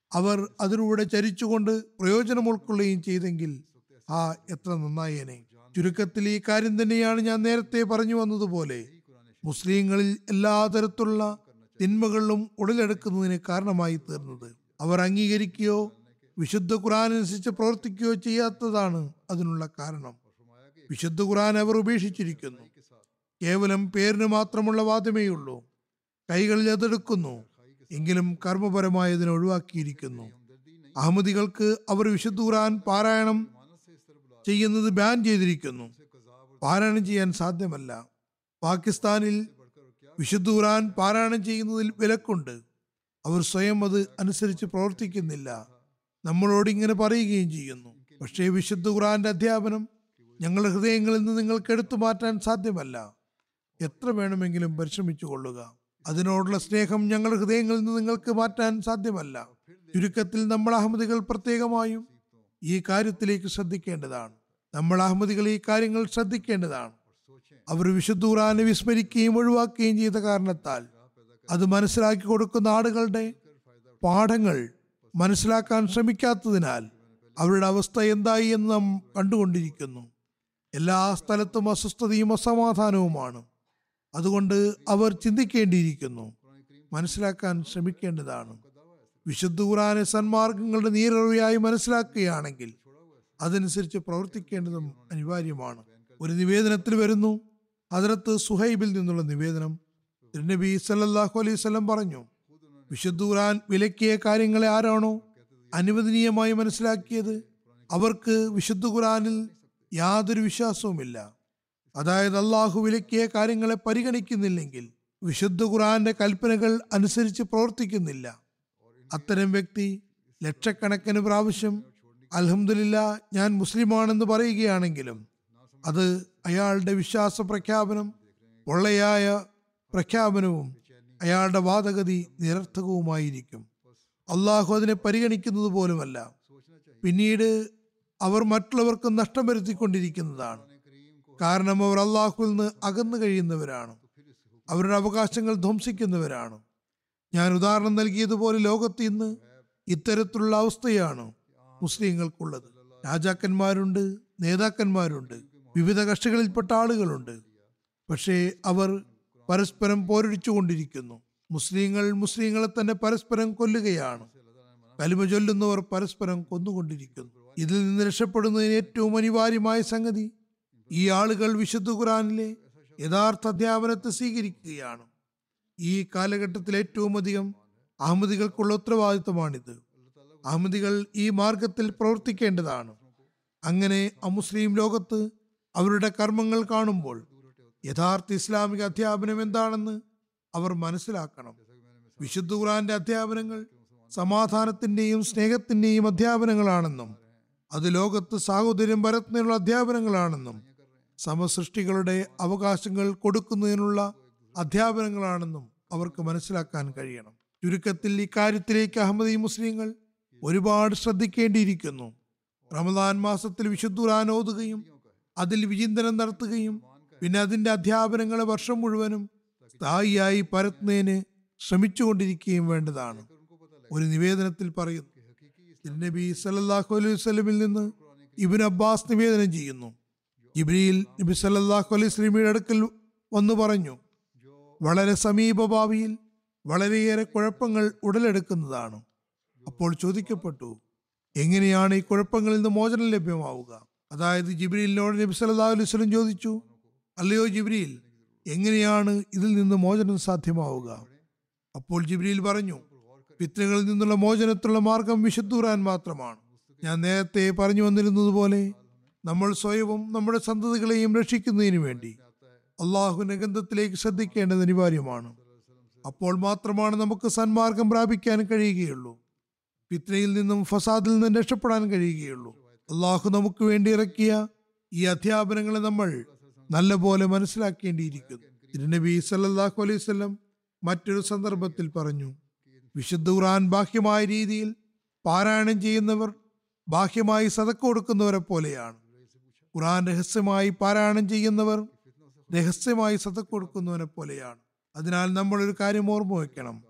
അവർ അതിലൂടെ ചരിച്ചുകൊണ്ട് പ്രയോജനം ഉൾക്കൊള്ളുകയും ചെയ്തെങ്കിൽ ആ എത്ര നന്നായേനെ. ചുരുക്കത്തിൽ ഈ കാര്യം തന്നെയാണ് ഞാൻ നേരത്തെ പറഞ്ഞു വന്നതുപോലെ മുസ്ലിങ്ങളിൽ എല്ലാ തരത്തിലുള്ള തിന്മകളിലും ഉടലെടുക്കുന്നതിന് കാരണമായി തീർന്നത്. അവർ അംഗീകരിക്കുകയോ വിശുദ്ധ ഖുർആൻ അനുസരിച്ച് പ്രവർത്തിക്കുകയോ ചെയ്യാത്തതാണ് അതിനുള്ള കാരണം. വിശുദ്ധ ഖുർആൻ അവർ ഉപേക്ഷിച്ചിരിക്കുന്നു. കേവലം പേരിന് മാത്രമുള്ള വാദമേയുള്ളൂ. കൈകളിൽ അതെടുക്കുന്നു, എങ്കിലും കർമ്മപരമായി അതിനെ ഒഴിവാക്കിയിരിക്കുന്നു. അഹമ്മദികൾക്ക് അവർ വിശുദ്ധ ഖുർആൻ പാരായണം ചെയ്യുന്നത് ബാൻ ചെയ്തിരിക്കുന്നു. പാരായണം ചെയ്യാൻ സാധ്യമല്ല. പാകിസ്ഥാനിൽ വിശുദ്ധ ഖുർആൻ പാരായണം ചെയ്യുന്നതിൽ വിലക്കുണ്ട്. അവർ സ്വയം അത് അനുസരിച്ച് പ്രവർത്തിക്കുന്നില്ല. നമ്മളോട് ഇങ്ങനെ പറയുകയും ചെയ്യുന്നു. പക്ഷേ വിശുദ്ധ ഖുർആന്റെ അധ്യാപനം ഞങ്ങളുടെ ഹൃദയങ്ങളിൽ നിന്ന് നിങ്ങൾക്ക് എടുത്തു മാറ്റാൻ സാധ്യമല്ല. എത്ര വേണമെങ്കിലും പരിശ്രമിച്ചു കൊള്ളുക, അതിനോടുള്ള സ്നേഹം ഞങ്ങളുടെ ഹൃദയങ്ങളിൽ നിന്ന് നിങ്ങൾക്ക് മാറ്റാൻ സാധ്യമല്ല. ചുരുക്കത്തിൽ നമ്മൾ അഹമ്മദികൾ പ്രത്യേകമായും ഈ കാര്യത്തിലേക്ക് ശ്രദ്ധിക്കേണ്ടതാണ്. നമ്മൾ അഹമ്മദികൾ ഈ കാര്യങ്ങൾ ശ്രദ്ധിക്കേണ്ടതാണ്. അവർ വിശുദ്ധ ഖുർആനെ വിസ്മരിക്കുകയും ഒഴിവാക്കുകയും ചെയ്ത കാരണത്താൽ അത് മനസ്സിലാക്കി കൊടുക്കുന്ന ആളുകളുടെ പാഠങ്ങൾ മനസ്സിലാക്കാൻ ശ്രമിക്കാത്തതിനാൽ അവരുടെ അവസ്ഥ എന്തായി എന്ന് നാം കണ്ടുകൊണ്ടിരിക്കുന്നു. എല്ലാ സ്ഥലത്തും അസ്വസ്ഥതയും അസമാധാനവുമാണ്. അതുകൊണ്ട് അവർ ചിന്തിക്കേണ്ടിയിരിക്കുന്നു, മനസ്സിലാക്കാൻ ശ്രമിക്കേണ്ടതാണ്. വിശുദ്ധ ഖുർആനെ സന്മാർഗങ്ങളുടെ നീരറിയായി മനസ്സിലാക്കുകയാണെങ്കിൽ അതനുസരിച്ച് പ്രവർത്തിക്കേണ്ടതും അനിവാര്യമാണ്. ഒരു നിവേദനത്തിൽ വരുന്നു, ഹദ്റത്ത് സുഹൈബിൽ നിന്നുള്ള നിവേദനം, നബി സല്ലല്ലാഹു അലൈഹി വസല്ലം പറഞ്ഞു, വിശുദ്ധ ഖുർആൻ വിലക്കിയ കാര്യങ്ങളെ ആരാണോ അനുവദനീയമായി മനസ്സിലാക്കിയത് അവർക്ക് വിശുദ്ധ ഖുർആനിൽ യാതൊരു വിശ്വാസവുമില്ല. അതായത് അള്ളാഹു വിലക്കിയ കാര്യങ്ങളെ പരിഗണിക്കുന്നില്ലെങ്കിൽ വിശുദ്ധ ഖുർആന്റെ കൽപ്പനകൾ അനുസരിച്ച് പ്രവർത്തിക്കുന്നില്ല. അത്തരം വ്യക്തി ലക്ഷക്കണക്കിന് പ്രാവശ്യം അൽഹംദുലില്ലാ ഞാൻ മുസ്ലിമാണെന്ന് പറയുകയാണെങ്കിലും അത് അയാളുടെ വിശ്വാസ പ്രഖ്യാപനം പൊള്ളയായ പ്രഖ്യാപനവും അയാളുടെ വാദഗതി നിരർത്ഥകവുമായിരിക്കും. അള്ളാഹു അതിനെ പരിഗണിക്കുന്നത് പോലുമല്ല. പിന്നീട് അവർ മറ്റുള്ളവർക്ക് നഷ്ടം വരുത്തിക്കൊണ്ടിരിക്കുന്നതാണ്. കാരണം അവർ അള്ളാഹുവിൽ നിന്ന് അകന്നു കഴിയുന്നവരാണ്, അവരുടെ അവകാശങ്ങൾ ധ്വംസിക്കുന്നവരാണ്. ഞാൻ ഉദാഹരണം നൽകിയതുപോലെ ലോകത്ത് ഇന്ന് ഇത്തരത്തിലുള്ള അവസ്ഥയാണ് മുസ്ലിങ്ങൾക്കുള്ളത്. രാജാക്കന്മാരുണ്ട്, നേതാക്കന്മാരുണ്ട്, വിവിധ കക്ഷികളിൽപ്പെട്ട ആളുകളുണ്ട്. പക്ഷേ അവർ പരസ്പരം പോരടിച്ചു കൊണ്ടിരിക്കുന്നു. മുസ്ലിങ്ങൾ മുസ്ലിങ്ങളെ തന്നെ പരസ്പരം കൊല്ലുകയാണ്. കലിമ ചൊല്ലുന്നവർ പരസ്പരം കൊന്നുകൊണ്ടിരിക്കുന്നു. ഇതിൽ നിന്ന് രക്ഷപ്പെടുന്നതിന് ഏറ്റവും അനിവാര്യമായ സംഗതി ഈ ആളുകൾ വിശുദ്ധ ഖുർആനിലെ യഥാർത്ഥ അധ്യാപനത്തെ സ്വീകരിക്കുകയാണ്. ഈ കാലഘട്ടത്തിൽ ഏറ്റവും അധികം അഹമ്മദികൾക്കുള്ള ഉത്തരവാദിത്തമാണിത്. അഹമ്മദികൾ ഈ മാർഗത്തിൽ പ്രവർത്തിക്കേണ്ടതാണ്. അങ്ങനെ അമുസ്ലിം ലോകത്ത് അവരുടെ കർമ്മങ്ങൾ കാണുമ്പോൾ യഥാർത്ഥ ഇസ്ലാമിക അധ്യാപനം എന്താണെന്ന് അവർ മനസ്സിലാക്കണം. വിശുദ്ധ ഖുർആന്റെ അധ്യാപനങ്ങൾ സമാധാനത്തിന്റെയും സ്നേഹത്തിന്റെയും അധ്യാപനങ്ങളാണെന്നും അത് ലോകത്ത് സാഹോദര്യം പരത്തുന്നതിനുള്ള അധ്യാപനങ്ങളാണെന്നും സമസൃഷ്ടികളുടെ അവകാശങ്ങൾ കൊടുക്കുന്നതിനുള്ള അധ്യാപനങ്ങളാണെന്നും അവർക്ക് മനസ്സിലാക്കാൻ കഴിയണം. ചുരുക്കത്തിൽ ഇക്കാര്യത്തിലേക്ക് അഹമ്മദി മുസ്ലിങ്ങൾ ഒരുപാട് ശ്രദ്ധിക്കേണ്ടിയിരിക്കുന്നു. റമദാൻ മാസത്തിൽ വിശുദ്ധ ഖുർആൻ ഓതുകയും അതിൽ വിചിന്തനം നടത്തുകയും പിന്നെ അതിന്റെ അധ്യാപനങ്ങളെ വർഷം മുഴുവനും സ്ഥായിയായി പരത്തുന്നതിന് ശ്രമിച്ചുകൊണ്ടിരിക്കുകയും വേണ്ടതാണ്. ഒരു നിവേദനത്തിൽ പറയുന്നു, നബി സല്ലല്ലാഹു അലൈഹി വസല്ലമിൽ നിന്ന് ഇബ്നു അബ്ബാസ് നിവേദനം ചെയ്യുന്നു, ജിബ്രീൽ നബി സല്ലല്ലാഹു അലൈഹി വസല്ലമയുടെ അടുക്കൽ വന്നു പറഞ്ഞു, വളരെ സമീപ ഭാവിയിൽ വളരെയേറെ കുഴപ്പങ്ങൾ ഉടലെടുക്കുന്നതാണ്. അപ്പോൾ ചോദിക്കപ്പെട്ടു, എങ്ങനെയാണ് ഈ കുഴപ്പങ്ങളിൽ നിന്ന് മോചനം ലഭ്യമാവുക? അതായത് ജിബ്രീലിനോട് നബി സല്ലല്ലാഹു അലൈഹി വസല്ലം ചോദിച്ചു, അല്ലയോ ജിബ്രീൽ, എങ്ങനെയാണ് ഇതിൽ നിന്ന് മോചനം സാധ്യമാവുക? അപ്പോൾ ജിബ്രീൽ പറഞ്ഞു, ഫിത്നകളിൽ നിന്നുള്ള മോചനത്തിലുള്ള മാർഗം വിശുദ്ധ ഖുർആൻ മാത്രമാണ്. ഞാൻ നേരത്തെ പറഞ്ഞു വന്നിരുന്നതുപോലെ നമ്മൾ സ്വയവും നമ്മുടെ സന്തതികളെയും രക്ഷിക്കുന്നതിന് വേണ്ടി അള്ളാഹുവിന്റെ ഗന്ധത്തിലേക്ക് ശ്രദ്ധിക്കേണ്ടത് അനിവാര്യമാണ്. അപ്പോൾ മാത്രമാണ് നമുക്ക് സന്മാർഗം പ്രാപിക്കാൻ കഴിയുകയുള്ളൂ. ഫിത്നയിൽ നിന്നും ഫസാദിൽ നിന്നും രക്ഷപ്പെടാൻ കഴിയുകയുള്ളൂ. അള്ളാഹു നമുക്ക് വേണ്ടി ഇറക്കിയ ഈ അധ്യാപനങ്ങളെ നമ്മൾ നല്ലപോലെ മനസ്സിലാക്കേണ്ടിയിരിക്കുന്നു. തിരുനബി സല്ലല്ലാഹു അലൈഹി വസല്ലം മറ്റൊരു സന്ദർഭത്തിൽ പറഞ്ഞു, വിശുദ്ധ ഖുർആൻ ബാഹ്യമായ രീതിയിൽ പാരായണം ചെയ്യുന്നവർ ബാഹ്യമായി സദക്ക കൊടുക്കുന്നവരെ പോലെയാണ്. ഖുർആൻ രഹസ്യമായി പാരായണം ചെയ്യുന്നവർ രഹസ്യമായി സദക്ക കൊടുക്കുന്നവരെ പോലെയാണ്. അതിനാൽ നമ്മൾ ഒരു കാര്യം ഓർമ്മ വയ്ക്കണം,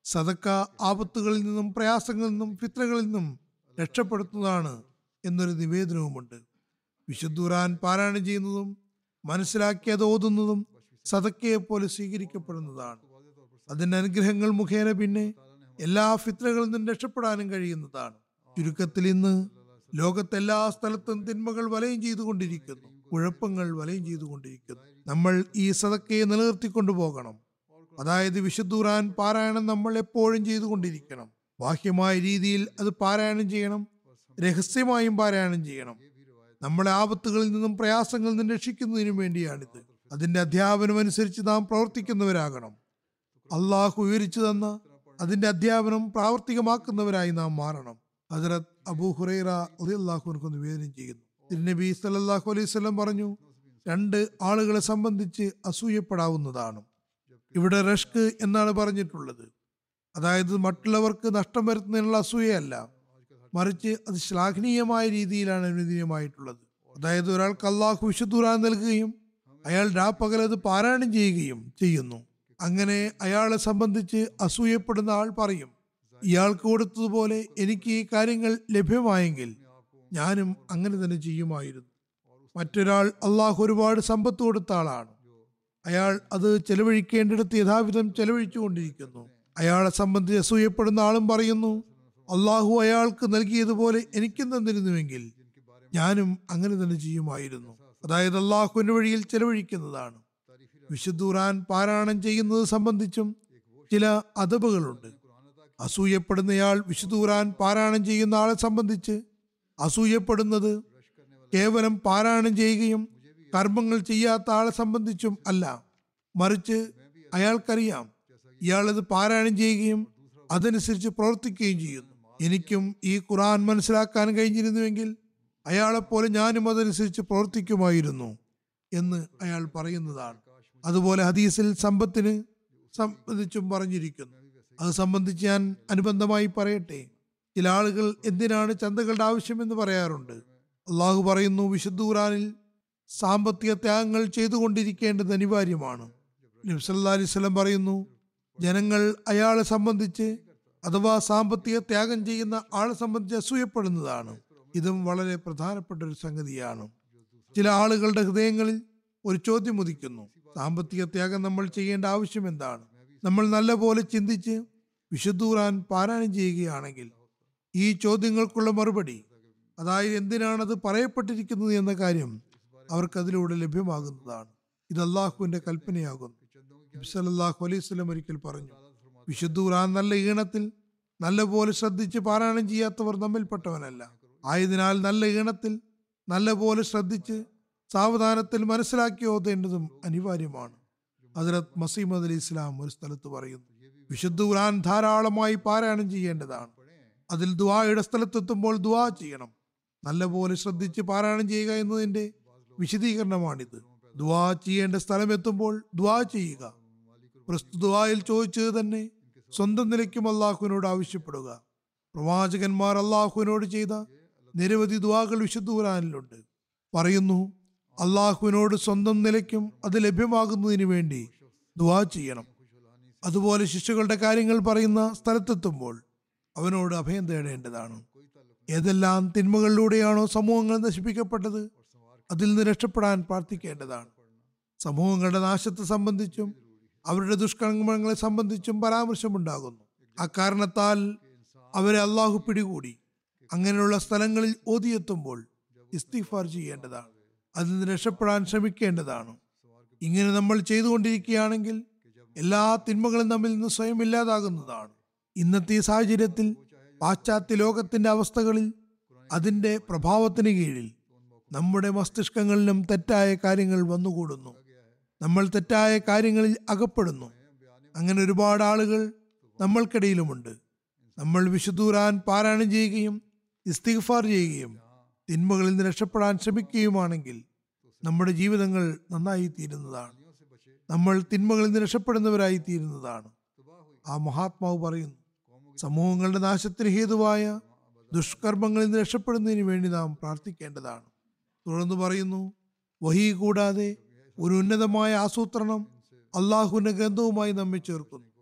സദക്ക ആപത്തുകളിൽ നിന്നും പ്രയാസങ്ങളിൽ നിന്നും ഫിത്രകളിൽ നിന്നും രക്ഷപ്പെടുത്തുന്നതാണ് എന്നൊരു നിവേദനവുമുണ്ട്. വിശുദ്ധ ഖുർആൻ പാരായണം ചെയ്യുന്നതും മനസ്സിലാക്കി അത് ഓതുന്നതും സദക്കയെ പോലെ സ്വീകരിക്കപ്പെടുന്നതാണ്. അതിന്റെ അനുഗ്രഹങ്ങൾ മുഖേന പിന്നെ എല്ലാ ഫിത്രകളിൽ നിന്നും രക്ഷപ്പെടാനും കഴിയുന്നതാണ്. ചുരുക്കത്തിൽ ഇന്ന് ലോകത്തെല്ലാ സ്ഥലത്തും തിന്മകൾ വലയം ചെയ്തുകൊണ്ടിരിക്കുന്നു, കുഴപ്പങ്ങൾ വലയം ചെയ്തുകൊണ്ടിരിക്കുന്നു. നമ്മൾ ഈ സദക്കയെ നിലനിർത്തിക്കൊണ്ടു പോകണം. അതായത് വിശുദ്ധ ഖുർആൻ പാരായണം നമ്മൾ എപ്പോഴും ചെയ്തുകൊണ്ടിരിക്കണം. ബാഹ്യമായ രീതിയിൽ അത് പാരായണം ചെയ്യണം, രഹസ്യമായും പാരായണം ചെയ്യണം. നമ്മളെ ആപത്തുകളിൽ നിന്നും പ്രയാസങ്ങളിൽ നിന്നും രക്ഷിക്കുന്നതിനു വേണ്ടിയാണിത്. അതിന്റെ അധ്യാപനം അനുസരിച്ച് നാം പ്രവർത്തിക്കുന്നവരാകണം. അള്ളാഹു വിവരിച്ചു തന്ന അതിന്റെ അധ്യാപനം പ്രാവർത്തികമാക്കുന്നവരായി നാം മാറണം. ഹദ്റത്ത് അബൂ ഹുറൈറ റളിയല്ലാഹു അൻഹു നിവേദനം ചെയ്യുന്നു, തിരുനബി സല്ലല്ലാഹു അലൈഹി വസല്ലം പറഞ്ഞു, രണ്ട് ആളുകളെ സംബന്ധിച്ച് അസൂയപ്പെടാവുന്നതാണ്. ഇവിടെ റഷ്ക് എന്നാണ് പറഞ്ഞിട്ടുള്ളത്. അതായത് മറ്റുള്ളവർക്ക് നഷ്ടം വരുത്തുന്നതിനുള്ള അസൂയയല്ല, മറിച്ച് അത് ശ്ലാഘനീയമായ രീതിയിലാണ് അനുവദനീയമായിട്ടുള്ളത്. അതായത് ഒരാൾക്ക് അള്ളാഹു വിശുദ്ധ ഖുർആൻ നൽകുകയും അയാൾ രാപ്പകലത് പാരായണം ചെയ്യുകയും ചെയ്യുന്നു. അങ്ങനെ അയാളെ സംബന്ധിച്ച് അസൂയപ്പെടുന്ന ആൾ പറയും, ഇയാൾക്ക് കൊടുത്തതുപോലെ എനിക്ക് ഈ കാര്യങ്ങൾ ലഭ്യമായെങ്കിൽ ഞാനും അങ്ങനെ തന്നെ ചെയ്യുമായിരുന്നു. മറ്റൊരാൾ അള്ളാഹു ഒരുപാട് സമ്പത്ത് കൊടുത്ത ആളാണ്. അയാൾ അത് ചെലവഴിക്കേണ്ടിടത്ത് യഥാവിധം ചെലവഴിച്ചു കൊണ്ടിരിക്കുന്നു. അയാളെ സംബന്ധിച്ച് അസൂയപ്പെടുന്ന ആളും പറയുന്നു, അള്ളാഹു അയാൾക്ക് നൽകിയതുപോലെ എനിക്കും തന്നിരുന്നുവെങ്കിൽ ഞാനും അങ്ങനെ തന്നെ ചെയ്യുമായിരുന്നു. അതായത് അള്ളാഹുവിന്റെ വഴിയിൽ ചെലവഴിക്കുന്നതാണ്. വിശുദ്ധ ഖുർആൻ പാരായണം ചെയ്യുന്നത് സംബന്ധിച്ചും ചില അദബുകളുണ്ട്. അസൂയപ്പെടുന്നയാൾ വിശുദ്ധ ഖുർആൻ പാരായണം ചെയ്യുന്ന ആളെ സംബന്ധിച്ച് അസൂയപ്പെടുന്നത് കേവലം പാരായണം ചെയ്യുകയും കർമ്മങ്ങൾ ചെയ്യാത്ത ആളെ സംബന്ധിച്ചും അല്ല, മറിച്ച് അയാൾക്കറിയാം ഇയാളത് പാരായണം ചെയ്യുകയും അതനുസരിച്ച് പ്രവർത്തിക്കുകയും ചെയ്യുന്നു. എനിക്കും ഈ ഖുർആൻ മനസ്സിലാക്കാൻ കഴിഞ്ഞിരുന്നുവെങ്കിൽ അയാളെപ്പോലെ ഞാനും അതനുസരിച്ച് പ്രവർത്തിക്കുമായിരുന്നു എന്ന് അയാൾ പറയുന്നതാണ്. അതുപോലെ ഹദീസിൽ സമ്പത്തിന് സംബന്ധിച്ചും പറഞ്ഞിരിക്കുന്നു. അത് സംബന്ധിച്ച് ഞാൻ അനുബന്ധമായി പറയട്ടെ. ചില ആളുകൾ എന്തിനാണ് ചന്തകളുടെ ആവശ്യമെന്ന് പറയാറുണ്ട്. അള്ളാഹു പറയുന്നു വിശുദ്ധ ഖുർആനിൽ സാമ്പത്തിക ത്യാഗങ്ങൾ ചെയ്തുകൊണ്ടിരിക്കേണ്ടത് അനിവാര്യമാണ്. നബി സല്ലല്ലാഹു അലൈഹി വസല്ലം പറയുന്നു, ജനങ്ങൾ അയാളെ സംബന്ധിച്ച് അഥവാ സാമ്പത്തിക ത്യാഗം ചെയ്യുന്ന ആളെ സംബന്ധിച്ച് അസൂയപ്പെടുന്നതാണ്. ഇതും വളരെ പ്രധാനപ്പെട്ട ഒരു സംഗതിയാണ്. ചില ആളുകളുടെ ഹൃദയങ്ങളിൽ ഒരു ചോദ്യം ഉദിക്കുന്നു, സാമ്പത്തിക ത്യാഗം നമ്മൾ ചെയ്യേണ്ട ആവശ്യം എന്താണ്? നമ്മൾ നല്ലപോലെ ചിന്തിച്ച് വിശുദ്ധ ഖുർആൻ പാരായണം ചെയ്യുകയാണെങ്കിൽ ഈ ചോദ്യങ്ങൾക്കുള്ള മറുപടി, അതായത് എന്തിനാണത് പറയപ്പെട്ടിരിക്കുന്നത് എന്ന കാര്യം അവർക്കതിലൂടെ ലഭ്യമാകുന്നതാണ്. ഇത് അള്ളാഹുവിന്റെ കൽപ്പനയാകുന്നു. നബി സല്ലല്ലാഹു അലൈഹി വസല്ലം ഒരിക്കൽ പറഞ്ഞു, വിശുദ്ധ ഖുർആൻ നല്ല ഈണത്തിൽ നല്ലപോലെ ശ്രദ്ധിച്ച് പാരായണം ചെയ്യാത്തവർ നമ്മിൽപ്പെട്ടവനല്ല. ആയതിനാൽ നല്ല ഈണത്തിൽ നല്ലപോലെ ശ്രദ്ധിച്ച് സാവധാനത്തിൽ മനസ്സിലാക്കി ഓതേണ്ടതും അനിവാര്യമാണ്. ഹദ്റത്ത് മസീഹ് അലി ഇസ്ലാം ഒരു സ്ഥലത്ത് പറയുന്നു, വിശുദ്ധ ഖുർആൻ ധാരാളമായി പാരായണം ചെയ്യേണ്ടതാണ്. അതിൽ ദുആയുടെ സ്ഥലത്തെത്തുമ്പോൾ ദുആ ചെയ്യണം. നല്ലപോലെ ശ്രദ്ധിച്ച് പാരായണം ചെയ്യുക എന്നതിന്റെ വിശദീകരണമാണിത്. ദുആ ചെയ്യേണ്ട സ്ഥലം എത്തുമ്പോൾ ദുആ ചെയ്യുക. പ്രസ്തുത ദുആയിൽ ചോദിച്ചത് തന്നെ സ്വന്തം നിലയ്ക്കും അള്ളാഹുവിനോട് ആവശ്യപ്പെടുക. പ്രവാചകന്മാർ അള്ളാഹുവിനോട് ചെയ്ത നിരവധി ദുആകൾ വിശുദ്ധ ഖുർആനിലുണ്ട്. പറയുന്നു, അള്ളാഹുവിനോട് സ്വന്തം നിലയ്ക്കും അത് ലഭ്യമാകുന്നതിന് വേണ്ടി ദുആ ചെയ്യണം. അതുപോലെ ശിശുക്കളുടെ കാര്യങ്ങൾ പറയുന്ന സ്ഥലത്തെത്തുമ്പോൾ അവനോട് അഭയം തേടേണ്ടതാണ്. ഏതെല്ലാം തിന്മകളിലൂടെയാണോ സമൂഹങ്ങൾ നശിപ്പിക്കപ്പെട്ടത് അതിൽ നിന്ന് രക്ഷപ്പെടാൻ പ്രാർത്ഥിക്കേണ്ടതാണ്. സമൂഹങ്ങളുടെ നാശത്തെ സംബന്ധിച്ചും അവരുടെ ദുഷ്കർമ്മങ്ങളെ സംബന്ധിച്ചും പരാമർശമുണ്ടാകുന്നു. അക്കാരണത്താൽ അവരെ അള്ളാഹു പിടികൂടി. അങ്ങനെയുള്ള സ്ഥലങ്ങളിൽ ഓതിയെത്തുമ്പോൾ ഇസ്തിഗ്ഫാർ ചെയ്യേണ്ടതാണ്. അതിൽ നിന്ന് രക്ഷപ്പെടാൻ ശ്രമിക്കേണ്ടതാണ്. ഇങ്ങനെ നമ്മൾ ചെയ്തുകൊണ്ടിരിക്കുകയാണെങ്കിൽ എല്ലാ തിന്മകളും നമ്മിൽ നിന്ന് സ്വയം ഇല്ലാതാകുന്നതാണ്. ഇന്നത്തെ സാഹചര്യത്തിൽ പാശ്ചാത്യ ലോകത്തിന്റെ അവസ്ഥകളിൽ അതിന്റെ പ്രഭാവത്തിന് കീഴിൽ നമ്മുടെ മസ്തിഷ്കങ്ങളിലും തെറ്റായ കാര്യങ്ങൾ വന്നുകൂടുന്നു. നമ്മൾ തെറ്റായ കാര്യങ്ങളിൽ അകപ്പെടുന്നു. അങ്ങനെ ഒരുപാട് ആളുകൾ നമ്മൾക്കിടയിലുമുണ്ട്. നമ്മൾ വിശുദ്ധ ഖുർആൻ പാരായണം ചെയ്യുകയും ഇസ്തിഗ്ഫാർ ചെയ്യുകയും തിന്മകളിൽ നിന്ന് രക്ഷപ്പെടാൻ ശ്രമിക്കുകയുമാണെങ്കിൽ നമ്മുടെ ജീവിതങ്ങൾ നന്നായി തീരുന്നതാണ്. നമ്മൾ തിന്മകളിൽ നിന്ന് രക്ഷപ്പെടുന്നവരായി തീരുന്നതാണ്. ആ മഹാത്മാവ് പറയുന്നു, സമൂഹങ്ങളുടെ നാശത്തിന് ഹേതുവായ ദുഷ്കർമ്മങ്ങളിൽ നിന്ന് രക്ഷപ്പെടുന്നതിന് വേണ്ടി നാം പ്രാർത്ഥിക്കേണ്ടതാണ്. തുടർന്ന് പറയുന്നു, വഹി കൂടാതെ ഒരു ഉന്നതമായ ആസൂത്രണം അള്ളാഹുവിന്റെ ഗ്രന്ഥവുമായി നമ്മെ ചേർക്കുന്നു.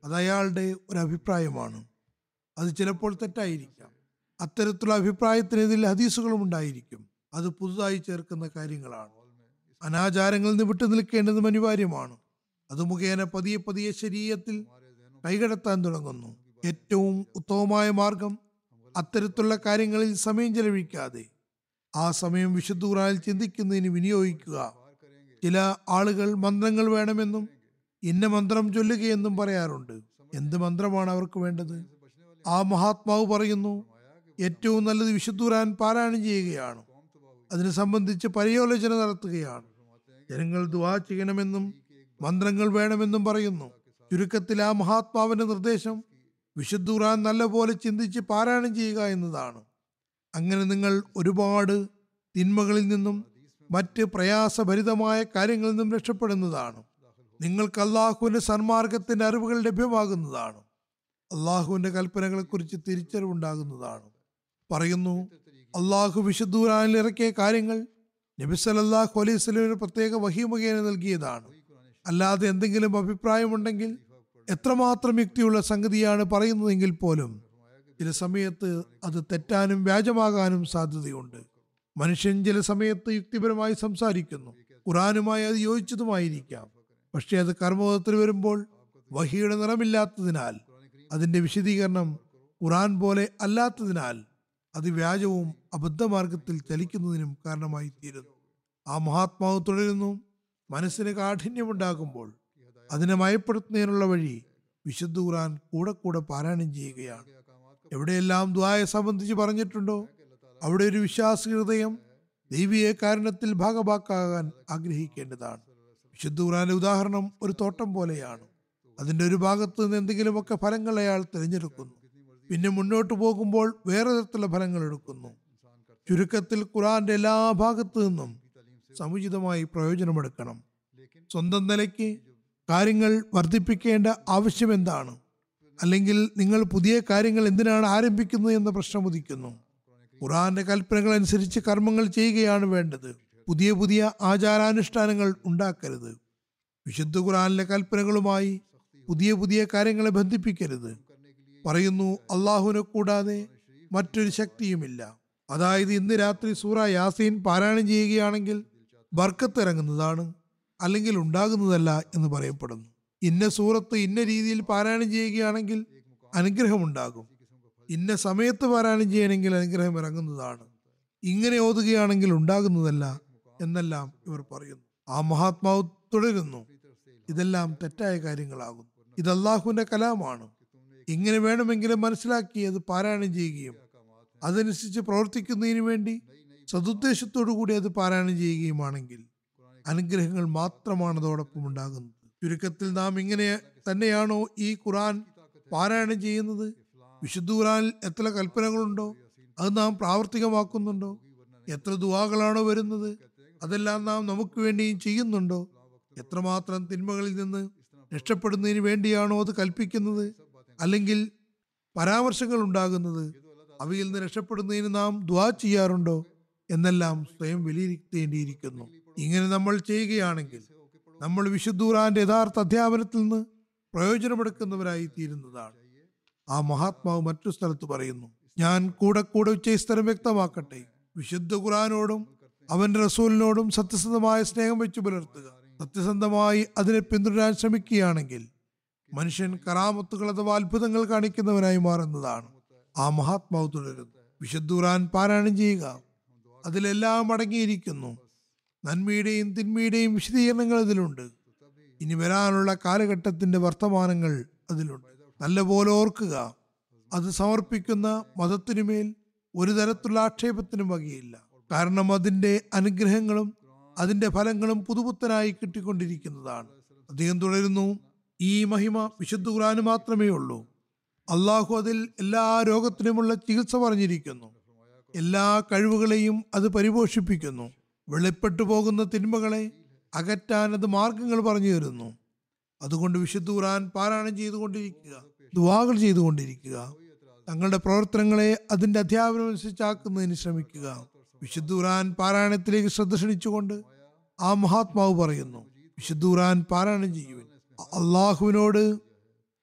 അത് അയാളുടെ ഒരു അഭിപ്രായമാണ്. അത് ചിലപ്പോൾ തെറ്റായിരിക്കാം. അത്തരത്തിലുള്ള അഭിപ്രായത്തിനെതിൽ ഹദീസുകളും ഉണ്ടായിരിക്കും. അത് പുതുതായി ചേർക്കുന്ന കാര്യങ്ങളാണ്. അനാചാരങ്ങളിൽ നിന്ന് വിട്ടു നിൽക്കേണ്ടതും അനിവാര്യമാണ്. അത് മുഖേന പതിയെ പതിയെ ശരീരത്തിൽ കൈകടത്താൻ തുടങ്ങുന്നു. ഏറ്റവും ഉത്തമമായ മാർഗം അത്തരത്തിലുള്ള കാര്യങ്ങളിൽ സമയം ചെലവഴിക്കാതെ ആ സമയം വിശുദ്ധ ഖുർആനിൽ ചിന്തിക്കുന്നതിന് വിനിയോഗിക്കുക. ചില ആളുകൾ മന്ത്രങ്ങൾ വേണമെന്നും ഇന്ന മന്ത്രം ചൊല്ലുകയെന്നും പറയാറുണ്ട്. എന്ത് മന്ത്രമാണ് അവർക്ക് വേണ്ടത്? ആ മഹാത്മാവ് പറയുന്നു, ഏറ്റവും നല്ലത് വിശുദ്ധ ഖുർആൻ പാരായണം ചെയ്യുകയാണ്. അതിനെ സംബന്ധിച്ച് പര്യാലോചന നടത്തുകയാണ്. ജനങ്ങൾ ദുആ ചെയ്യണമെന്നും മന്ത്രങ്ങൾ വേണമെന്നും പറയുന്നു. ചുരുക്കത്തിൽ ആ മഹാത്മാവിന്റെ നിർദ്ദേശം വിശുദ്ധ ഖുർആൻ നല്ലപോലെ ചിന്തിച്ച് പാരായണം ചെയ്യുക എന്നതാണ്. അങ്ങനെ നിങ്ങൾ ഒരുപാട് തിന്മകളിൽ നിന്നും മറ്റ് പ്രയാസഭരിതമായ കാര്യങ്ങളിൽ നിന്നും രക്ഷപ്പെടുന്നതാണ്. നിങ്ങൾക്ക് അള്ളാഹുവിന്റെ സന്മാർഗത്തിന്റെ അറിവുകൾ ലഭ്യമാകുന്നതാണ്. അള്ളാഹുവിന്റെ കൽപ്പനകളെക്കുറിച്ച് തിരിച്ചറിവുണ്ടാകുന്നതാണ്. പറയുന്നു, അള്ളാഹു വിശുദ്ധ ഖുർആനിൽ ഇറക്കിയ കാര്യങ്ങൾ നബി സല്ലല്ലാഹു അലൈഹി വസല്ലമയുടെ പ്രത്യേക വഹി മുഖേന നൽകിയതാണ്. അല്ലാതെ എന്തെങ്കിലും അഭിപ്രായമുണ്ടെങ്കിൽ എത്രമാത്രം യുക്തിയുള്ള സംഗതിയാണ് പറയുന്നതെങ്കിൽ പോലും ചില സമയത്ത് അത് തെറ്റാനും വ്യാജമാകാനും സാധ്യതയുണ്ട്. മനുഷ്യൻ ചില സമയത്ത് യുക്തിപരമായി സംസാരിക്കുന്നു. ഖുർആനുമായി അത് യോജിച്ചതുമായിരിക്കാം. പക്ഷേ അത് കർമ്മത്തിൽ വരുമ്പോൾ വഹിയുടെ നിറമില്ലാത്തതിനാൽ, അതിന്റെ വിശദീകരണം ഖുർആൻ പോലെ അല്ലാത്തതിനാൽ അത് വ്യാജവും അബദ്ധമാർഗത്തിൽ ചലിക്കുന്നതിനും കാരണമായി തീരുന്നു. ആ മഹാത്മാവ് തുടരുന്നു, മനസ്സിന് കാഠിന്യമുണ്ടാകുമ്പോൾ അതിനെ മയപ്പെടുത്തുന്നതിനുള്ള വഴി വിശുദ്ധ ഖുർആൻ കൂടെ കൂടെ പാരായണം ചെയ്യുകയാണ്. എവിടെയെല്ലാം ദുആയെ സംബന്ധിച്ച് പറഞ്ഞിട്ടുണ്ടോ അവിടെ ഒരു വിശ്വാസി ഹൃദയം ദൈവീയ കാരുണ്യത്തിൽ ഭാഗഭാക്കാകാൻ ആഗ്രഹിക്കേണ്ടതാണ്. വിശുദ്ധ ഖുർആന്റെ ഉദാഹരണം ഒരു തോട്ടം പോലെയാണ്. അതിന്റെ ഒരു ഭാഗത്ത് നിന്ന് എന്തെങ്കിലുമൊക്കെ ഫലങ്ങൾ അയാൾ തിരഞ്ഞെടുക്കുന്നു. പിന്നെ മുന്നോട്ട് പോകുമ്പോൾ വേറെ തരത്തിലുള്ള ഫലങ്ങൾ എടുക്കുന്നു. ചുരുക്കത്തിൽ ഖുർആന്റെ എല്ലാ ഭാഗത്തു നിന്നും സമുചിതമായി പ്രയോജനമെടുക്കണം. സ്വന്തം നിലയ്ക്ക് കാര്യങ്ങൾ വർദ്ധിപ്പിക്കേണ്ട ആവശ്യം എന്താണ്? അല്ലെങ്കിൽ നിങ്ങൾ പുതിയ കാര്യങ്ങൾ എന്തിനാണ് ആരംഭിക്കുന്നത് എന്ന പ്രശ്നം ഉദിക്കുന്നു. ഖുർആന്റെ കൽപ്പനകൾ അനുസരിച്ച് കർമ്മങ്ങൾ ചെയ്യുകയാണ് വേണ്ടത്. പുതിയ പുതിയ ആചാരാനുഷ്ഠാനങ്ങൾ ഉണ്ടാക്കരുത്. വിശുദ്ധ ഖുർആനിലെ കൽപ്പനകളുമായി പുതിയ പുതിയ കാര്യങ്ങളെ ബന്ധിപ്പിക്കരുത്. പറയുന്നു, അള്ളാഹുവിനെ കൂടാതെ മറ്റൊരു ശക്തിയുമില്ല. അതായത് ഇന്ന് രാത്രി സൂറ യാസീൻ പാരായണം ചെയ്യുകയാണെങ്കിൽ ബർക്കത്ത് ഇറങ്ങുന്നതാണ്, അല്ലെങ്കിൽ ഉണ്ടാകുന്നതല്ല എന്ന് പറയപ്പെടുന്നു. ഇന്ന സൂറത്ത് ഇന്ന രീതിയിൽ പാരായണം ചെയ്യുകയാണെങ്കിൽ അനുഗ്രഹമുണ്ടാകും. ഇന്ന സമയത്ത് പാരായണം ചെയ്യണമെങ്കിൽ അനുഗ്രഹം ഇറങ്ങുന്നതാണ്. ഇങ്ങനെ ഓതുകയാണെങ്കിൽ ഉണ്ടാകുന്നതല്ല എന്നെല്ലാം ഇവർ പറയുന്നു. ആ മഹാത്മാവ് തുടരുന്നു, ഇതെല്ലാം തെറ്റായ കാര്യങ്ങളാകുന്നു. ഇത് അള്ളാഹുവിന്റെ കലാമാണ്. ഇങ്ങനെ വേണമെങ്കിലും മനസ്സിലാക്കി അത് പാരായണം ചെയ്യുകയും അതനുസരിച്ച് പ്രവർത്തിക്കുന്നതിന് വേണ്ടി സതുദ്ദേശത്തോടു കൂടി അത് പാരായണം ചെയ്യുകയുമാണെങ്കിൽ അനുഗ്രഹങ്ങൾ മാത്രമാണ് അതോടൊപ്പം ഉണ്ടാകുന്നത്. ചുരുക്കത്തിൽ നാം ഇങ്ങനെ തന്നെയാണോ ഈ ഖുർആൻ പാരായണം ചെയ്യുന്നത്? വിശുദ്ധ ഖുർആനിൽ എത്ര കൽപ്പനകളുണ്ടോ അത് നാം പ്രാവർത്തികമാക്കുന്നുണ്ടോ? എത്ര ദുആകളാണോ വരുന്നത് അതെല്ലാം നാം നമുക്ക് വേണ്ടിയും ചെയ്യുന്നുണ്ടോ? എത്രമാത്രം തിന്മകളിൽ നിന്ന് രക്ഷപ്പെടുന്നതിന് വേണ്ടിയാണോ അത് കൽപ്പിക്കുന്നത്? അല്ലെങ്കിൽ പരാമർശങ്ങൾ ഉണ്ടാകുന്നത് അവയിൽ നിന്ന് രക്ഷപ്പെടുന്നതിന് നാം ദുആ ചെയ്യാറുണ്ടോ എന്നെല്ലാം സ്വയം വിലയിരുത്തേണ്ടിയിരിക്കുന്നു. ഇങ്ങനെ നമ്മൾ ചെയ്യുകയാണെങ്കിൽ നമ്മൾ വിശുദ്ധ ഖുർആന്റെ യഥാർത്ഥ അധ്യാപനത്തിൽ നിന്ന് പ്രയോജനമെടുക്കുന്നവരായി തീരുന്നതാണ്. ആ മഹാത്മാവ് മറ്റു സ്ഥലത്ത് പറയുന്നു, ഞാൻ കൂടെ കൂടെ ഉച്ചസ്ഥലം വ്യക്തമാക്കട്ടെ, വിശുദ്ധ ഖുർആനോടും അവന്റെ റസൂലിനോടും സത്യസന്ധമായ സ്നേഹം വെച്ചു പുലർത്തുക. സത്യസന്ധമായി അതിനെ പിന്തുടരാൻ ശ്രമിക്കുകയാണെങ്കിൽ മനുഷ്യൻ കറാമത്തുകൾ അഥവാ അത്ഭുതങ്ങൾ കാണിക്കുന്നവനായി മാറുന്നതാണ്. ആ മഹാത്മാവ് തുടരുന്നു, വിശുദ്ധ ഖുർആൻ പാരായണം ചെയ്യുക, അതിലെല്ലാം അടങ്ങിയിരിക്കുന്നു. നന്മയുടെയും തിന്മയുടെയും വിശദീകരണങ്ങൾ അതിലുണ്ട്. ഇനി വരാനുള്ള കാലഘട്ടത്തിന്റെ വർത്തമാനങ്ങൾ അതിലുണ്ട്. നല്ലപോലെ ഓർക്കുക, അത് സമർപ്പിക്കുന്ന മതത്തിനുമേൽ ഒരു തരത്തിലുള്ള ആക്ഷേപത്തിനും വകയില്ല. കാരണം അതിന്റെ അനുഗ്രഹങ്ങളും അതിന്റെ ഫലങ്ങളും പുതുപുത്തനായി കിട്ടിക്കൊണ്ടിരിക്കുന്നതാണ്. അദ്ദേഹം തുടരുന്നു, ഈ മഹിമ വിശുദ്ധ ഖുർആന് മാത്രമേ ഉള്ളൂ. അള്ളാഹു അതിൽ എല്ലാ രോഗത്തിനുമുള്ള ചികിത്സ പറഞ്ഞിരിക്കുന്നു. എല്ലാ കഴിവുകളെയും അത് പരിപോഷിപ്പിക്കുന്നു. വെളിപ്പെട്ടു പോകുന്ന തിന്മകളെ അകറ്റാൻ അത് മാർഗങ്ങൾ പറഞ്ഞു തരുന്നു. അതുകൊണ്ട് വിശുദ്ധ ഖുർആൻ പാരായണം ചെയ്തുകൊണ്ടിരിക്കുക, ദുആകൾ ചെയ്തുകൊണ്ടിരിക്കുക, തങ്ങളുടെ പ്രവർത്തനങ്ങളെ അതിന്റെ അധ്യാപനം അനുസരിച്ചാക്കുന്നതിന് ശ്രമിക്കുക. വിശുദ്ധ ഖുർആൻ പാരായണത്തിലേക്ക് ശ്രദ്ധ ക്ഷണിച്ചുകൊണ്ട് ആ മഹാത്മാവ് പറയുന്നു, വിശുദ്ധ ഖുർആൻ പാരായണം ചെയ്യുവിൻ. അള്ളാഹുവിനോട്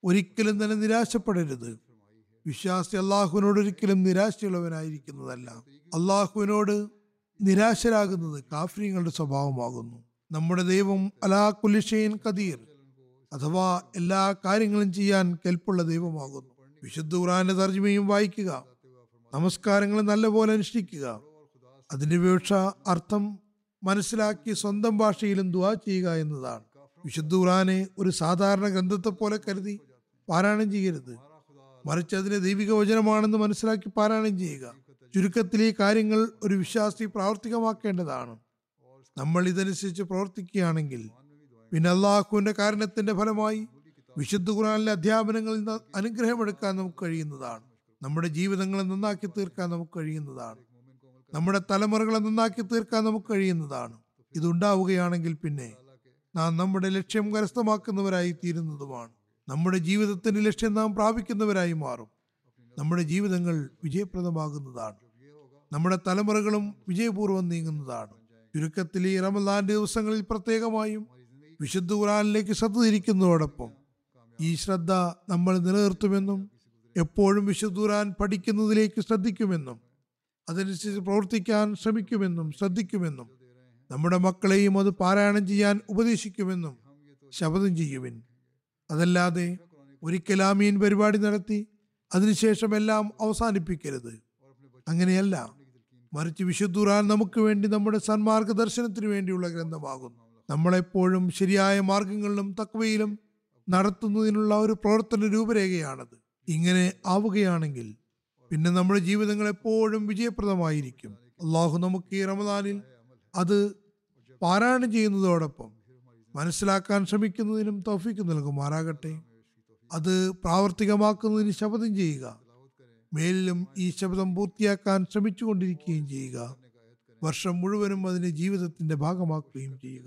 ഒരിക്കലും തന്നെ നിരാശപ്പെടരുത്. വിശ്വാസി അള്ളാഹുവിനോട് ഒരിക്കലും നിരാശയുള്ളവനായിരിക്കുന്നതല്ല. അള്ളാഹുവിനോട് നിരാശരാകുന്നത് കാഫിര്യങ്ങളുടെ സ്വഭാവമാകുന്നു. നമ്മുടെ ദൈവം അലാ കുല്ലി ഷൈഇൻ ഖദീർ, അഥവാ എല്ലാ കാര്യങ്ങളും ചെയ്യാൻ കെൽപ്പുള്ള ദൈവമാകുന്നു. വിശുദ്ധ ഖുർആന്റെ തർജ്ജമയും വായിക്കുക, നമസ്കാരങ്ങൾ നല്ലപോലെ അനുഷ്ഠിക്കുക, അതിന്റെ വിവക്ഷ അർത്ഥം മനസ്സിലാക്കി സ്വന്തം ഭാഷയിലും ദുആ ചെയ്യുക എന്നതാണ്. വിശുദ്ധ ഖുർആനെ ഒരു സാധാരണ ഗ്രന്ഥത്തെ പോലെ കരുതി പാരായണം ചെയ്യരുത്, മറിച്ച് അതിനെ ദൈവിക വചനമാണെന്ന് മനസ്സിലാക്കി പാരായണം ചെയ്യുക. ചുരുക്കത്തിൽ ഈ കാര്യങ്ങൾ ഒരു വിശ്വാസി പ്രാവർത്തികമാക്കേണ്ടതാണ്. നമ്മൾ ഇതനുസരിച്ച് പ്രവർത്തിക്കുകയാണെങ്കിൽ പിന്നെ അള്ളാഹുവിന്റെ കാരണത്തിന്റെ ഫലമായി വിശുദ്ധ ഖുർആനിലെ അധ്യാപനങ്ങളിൽ നിന്ന് അനുഗ്രഹമെടുക്കാൻ നമുക്ക് കഴിയുന്നതാണ്. നമ്മുടെ ജീവിതങ്ങളെ നന്നാക്കി തീർക്കാൻ നമുക്ക് കഴിയുന്നതാണ്. നമ്മുടെ തലമുറകളെ നന്നാക്കി തീർക്കാൻ നമുക്ക് കഴിയുന്നതാണ്. ഇതുണ്ടാവുകയാണെങ്കിൽ പിന്നെ നാം നമ്മുടെ ലക്ഷ്യം കരസ്ഥമാക്കുന്നവരായി തീരുന്നതുമാണ്. നമ്മുടെ ജീവിതത്തിന്റെ ലക്ഷ്യം നാം പ്രാപിക്കുന്നവരായി മാറും. നമ്മുടെ ജീവിതങ്ങൾ വിജയപ്രദമാകുന്നതാണ്. നമ്മുടെ തലമുറകളും വിജയപൂർവ്വം നീങ്ങുന്നതാണ്. ചുരുക്കത്തിൽ ഈ റമദാന്റെ ദിവസങ്ങളിൽ പ്രത്യേകമായും വിശുദ്ധ ഖുർആനിലേക്ക് ശ്രദ്ധ തിരിക്കുന്നതോടൊപ്പം ഈ ശ്രദ്ധ നമ്മൾ നിലനിർത്തുമെന്നും എപ്പോഴും വിശുദ്ധ ഖുർആൻ പഠിക്കുന്നതിലേക്ക് ശ്രദ്ധിക്കുമെന്നും അതനുസരിച്ച് പ്രവർത്തിക്കാൻ ശ്രമിക്കുമെന്നും ശ്രദ്ധിക്കുമെന്നും നമ്മുടെ മക്കളെയും അത് പാരായണം ചെയ്യാൻ ഉപദേശിക്കുമെന്നും ശപഥം ചെയ്യുവിൻ. അതല്ലാതെ ഒരിക്കൽ ആമീൻ പരിപാടി നടത്തി അതിനുശേഷം എല്ലാം അവസാനിപ്പിക്കരുത്. അങ്ങനെയല്ല, മറിച്ച് വിശുദ്ധ ഖുർആൻ നമുക്ക് വേണ്ടി നമ്മുടെ സന്മാർഗ ദർശനത്തിന് വേണ്ടിയുള്ള ഗ്രന്ഥമാകുന്നു. നമ്മളെപ്പോഴും ശരിയായ മാർഗങ്ങളിലും തഖ്വയിലും നടത്തുന്നതിനുള്ള ഒരു പ്രവർത്തന രൂപരേഖയാണത്. ഇങ്ങനെ ആവുകയാണെങ്കിൽ പിന്നെ നമ്മുടെ ജീവിതങ്ങൾ എപ്പോഴും വിജയപ്രദമായിരിക്കും. അള്ളാഹു നമുക്ക് ഈ റമദാനിൽ അത് പാരായണം ചെയ്യുന്നതോടൊപ്പം മനസ്സിലാക്കാൻ ശ്രമിക്കുന്നതിനും തൗഫീക്ക് നൽകുമാറാകട്ടെ. അത് പ്രാവർത്തികമാക്കുന്നതിന് ശപഥം ചെയ്യുക. മേലിലും ഈ ശബ്ദം പൂർത്തിയാക്കാൻ ശ്രമിച്ചുകൊണ്ടിരിക്കുകയും ചെയ്യുക. വർഷം മുഴുവനും അതിനെ ജീവിതത്തിന്റെ ഭാഗമാക്കുകയും ചെയ്യുക.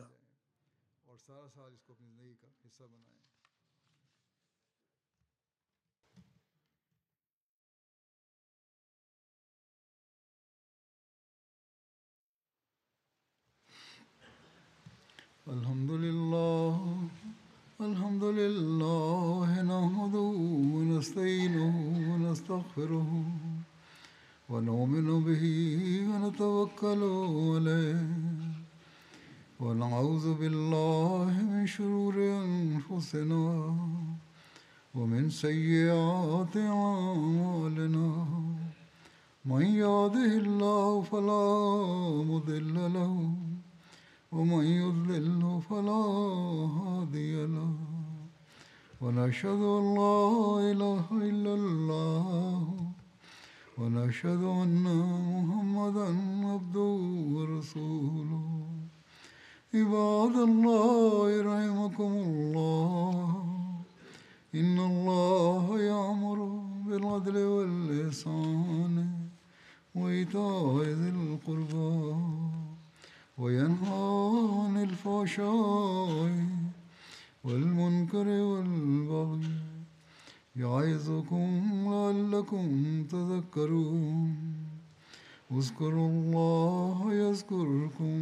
അൽഹംദുലില്ലാഹ് അൽഹംദുലില്ലാഹി നഹ്മദുഹു വനസ്തഈനുഹു വനസ്തഗ്ഫിറുഹു വനുഅ്മിനു ബിഹി വനതവക്കലു അലൈഹി വനഊദു ബില്ലാഹി മിൻ ശുറൂരി അൻഫുസിനാ വമിൻ സയ്യിആതി അഅ്മാലിനാ മൻ യഹ്ദിഹില്ലാഹു ഫലാ മുദില്ല ലഹു ومن يضلل فلا هادي له ونشهد أن لا إله إلا الله ونشهد أن محمدا عبده ورسوله عباد الله رحمكم الله إن الله يأمر بالعدل والإحسان وإيتاء ذي القربى وينهى عن الفحشاء والمنكر والبغي يعظكم لعلكم تذكرون اذكروا الله يذكركم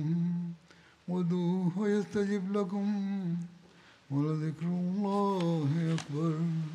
وادعوه يستجب لكم ولذكر الله أكبر.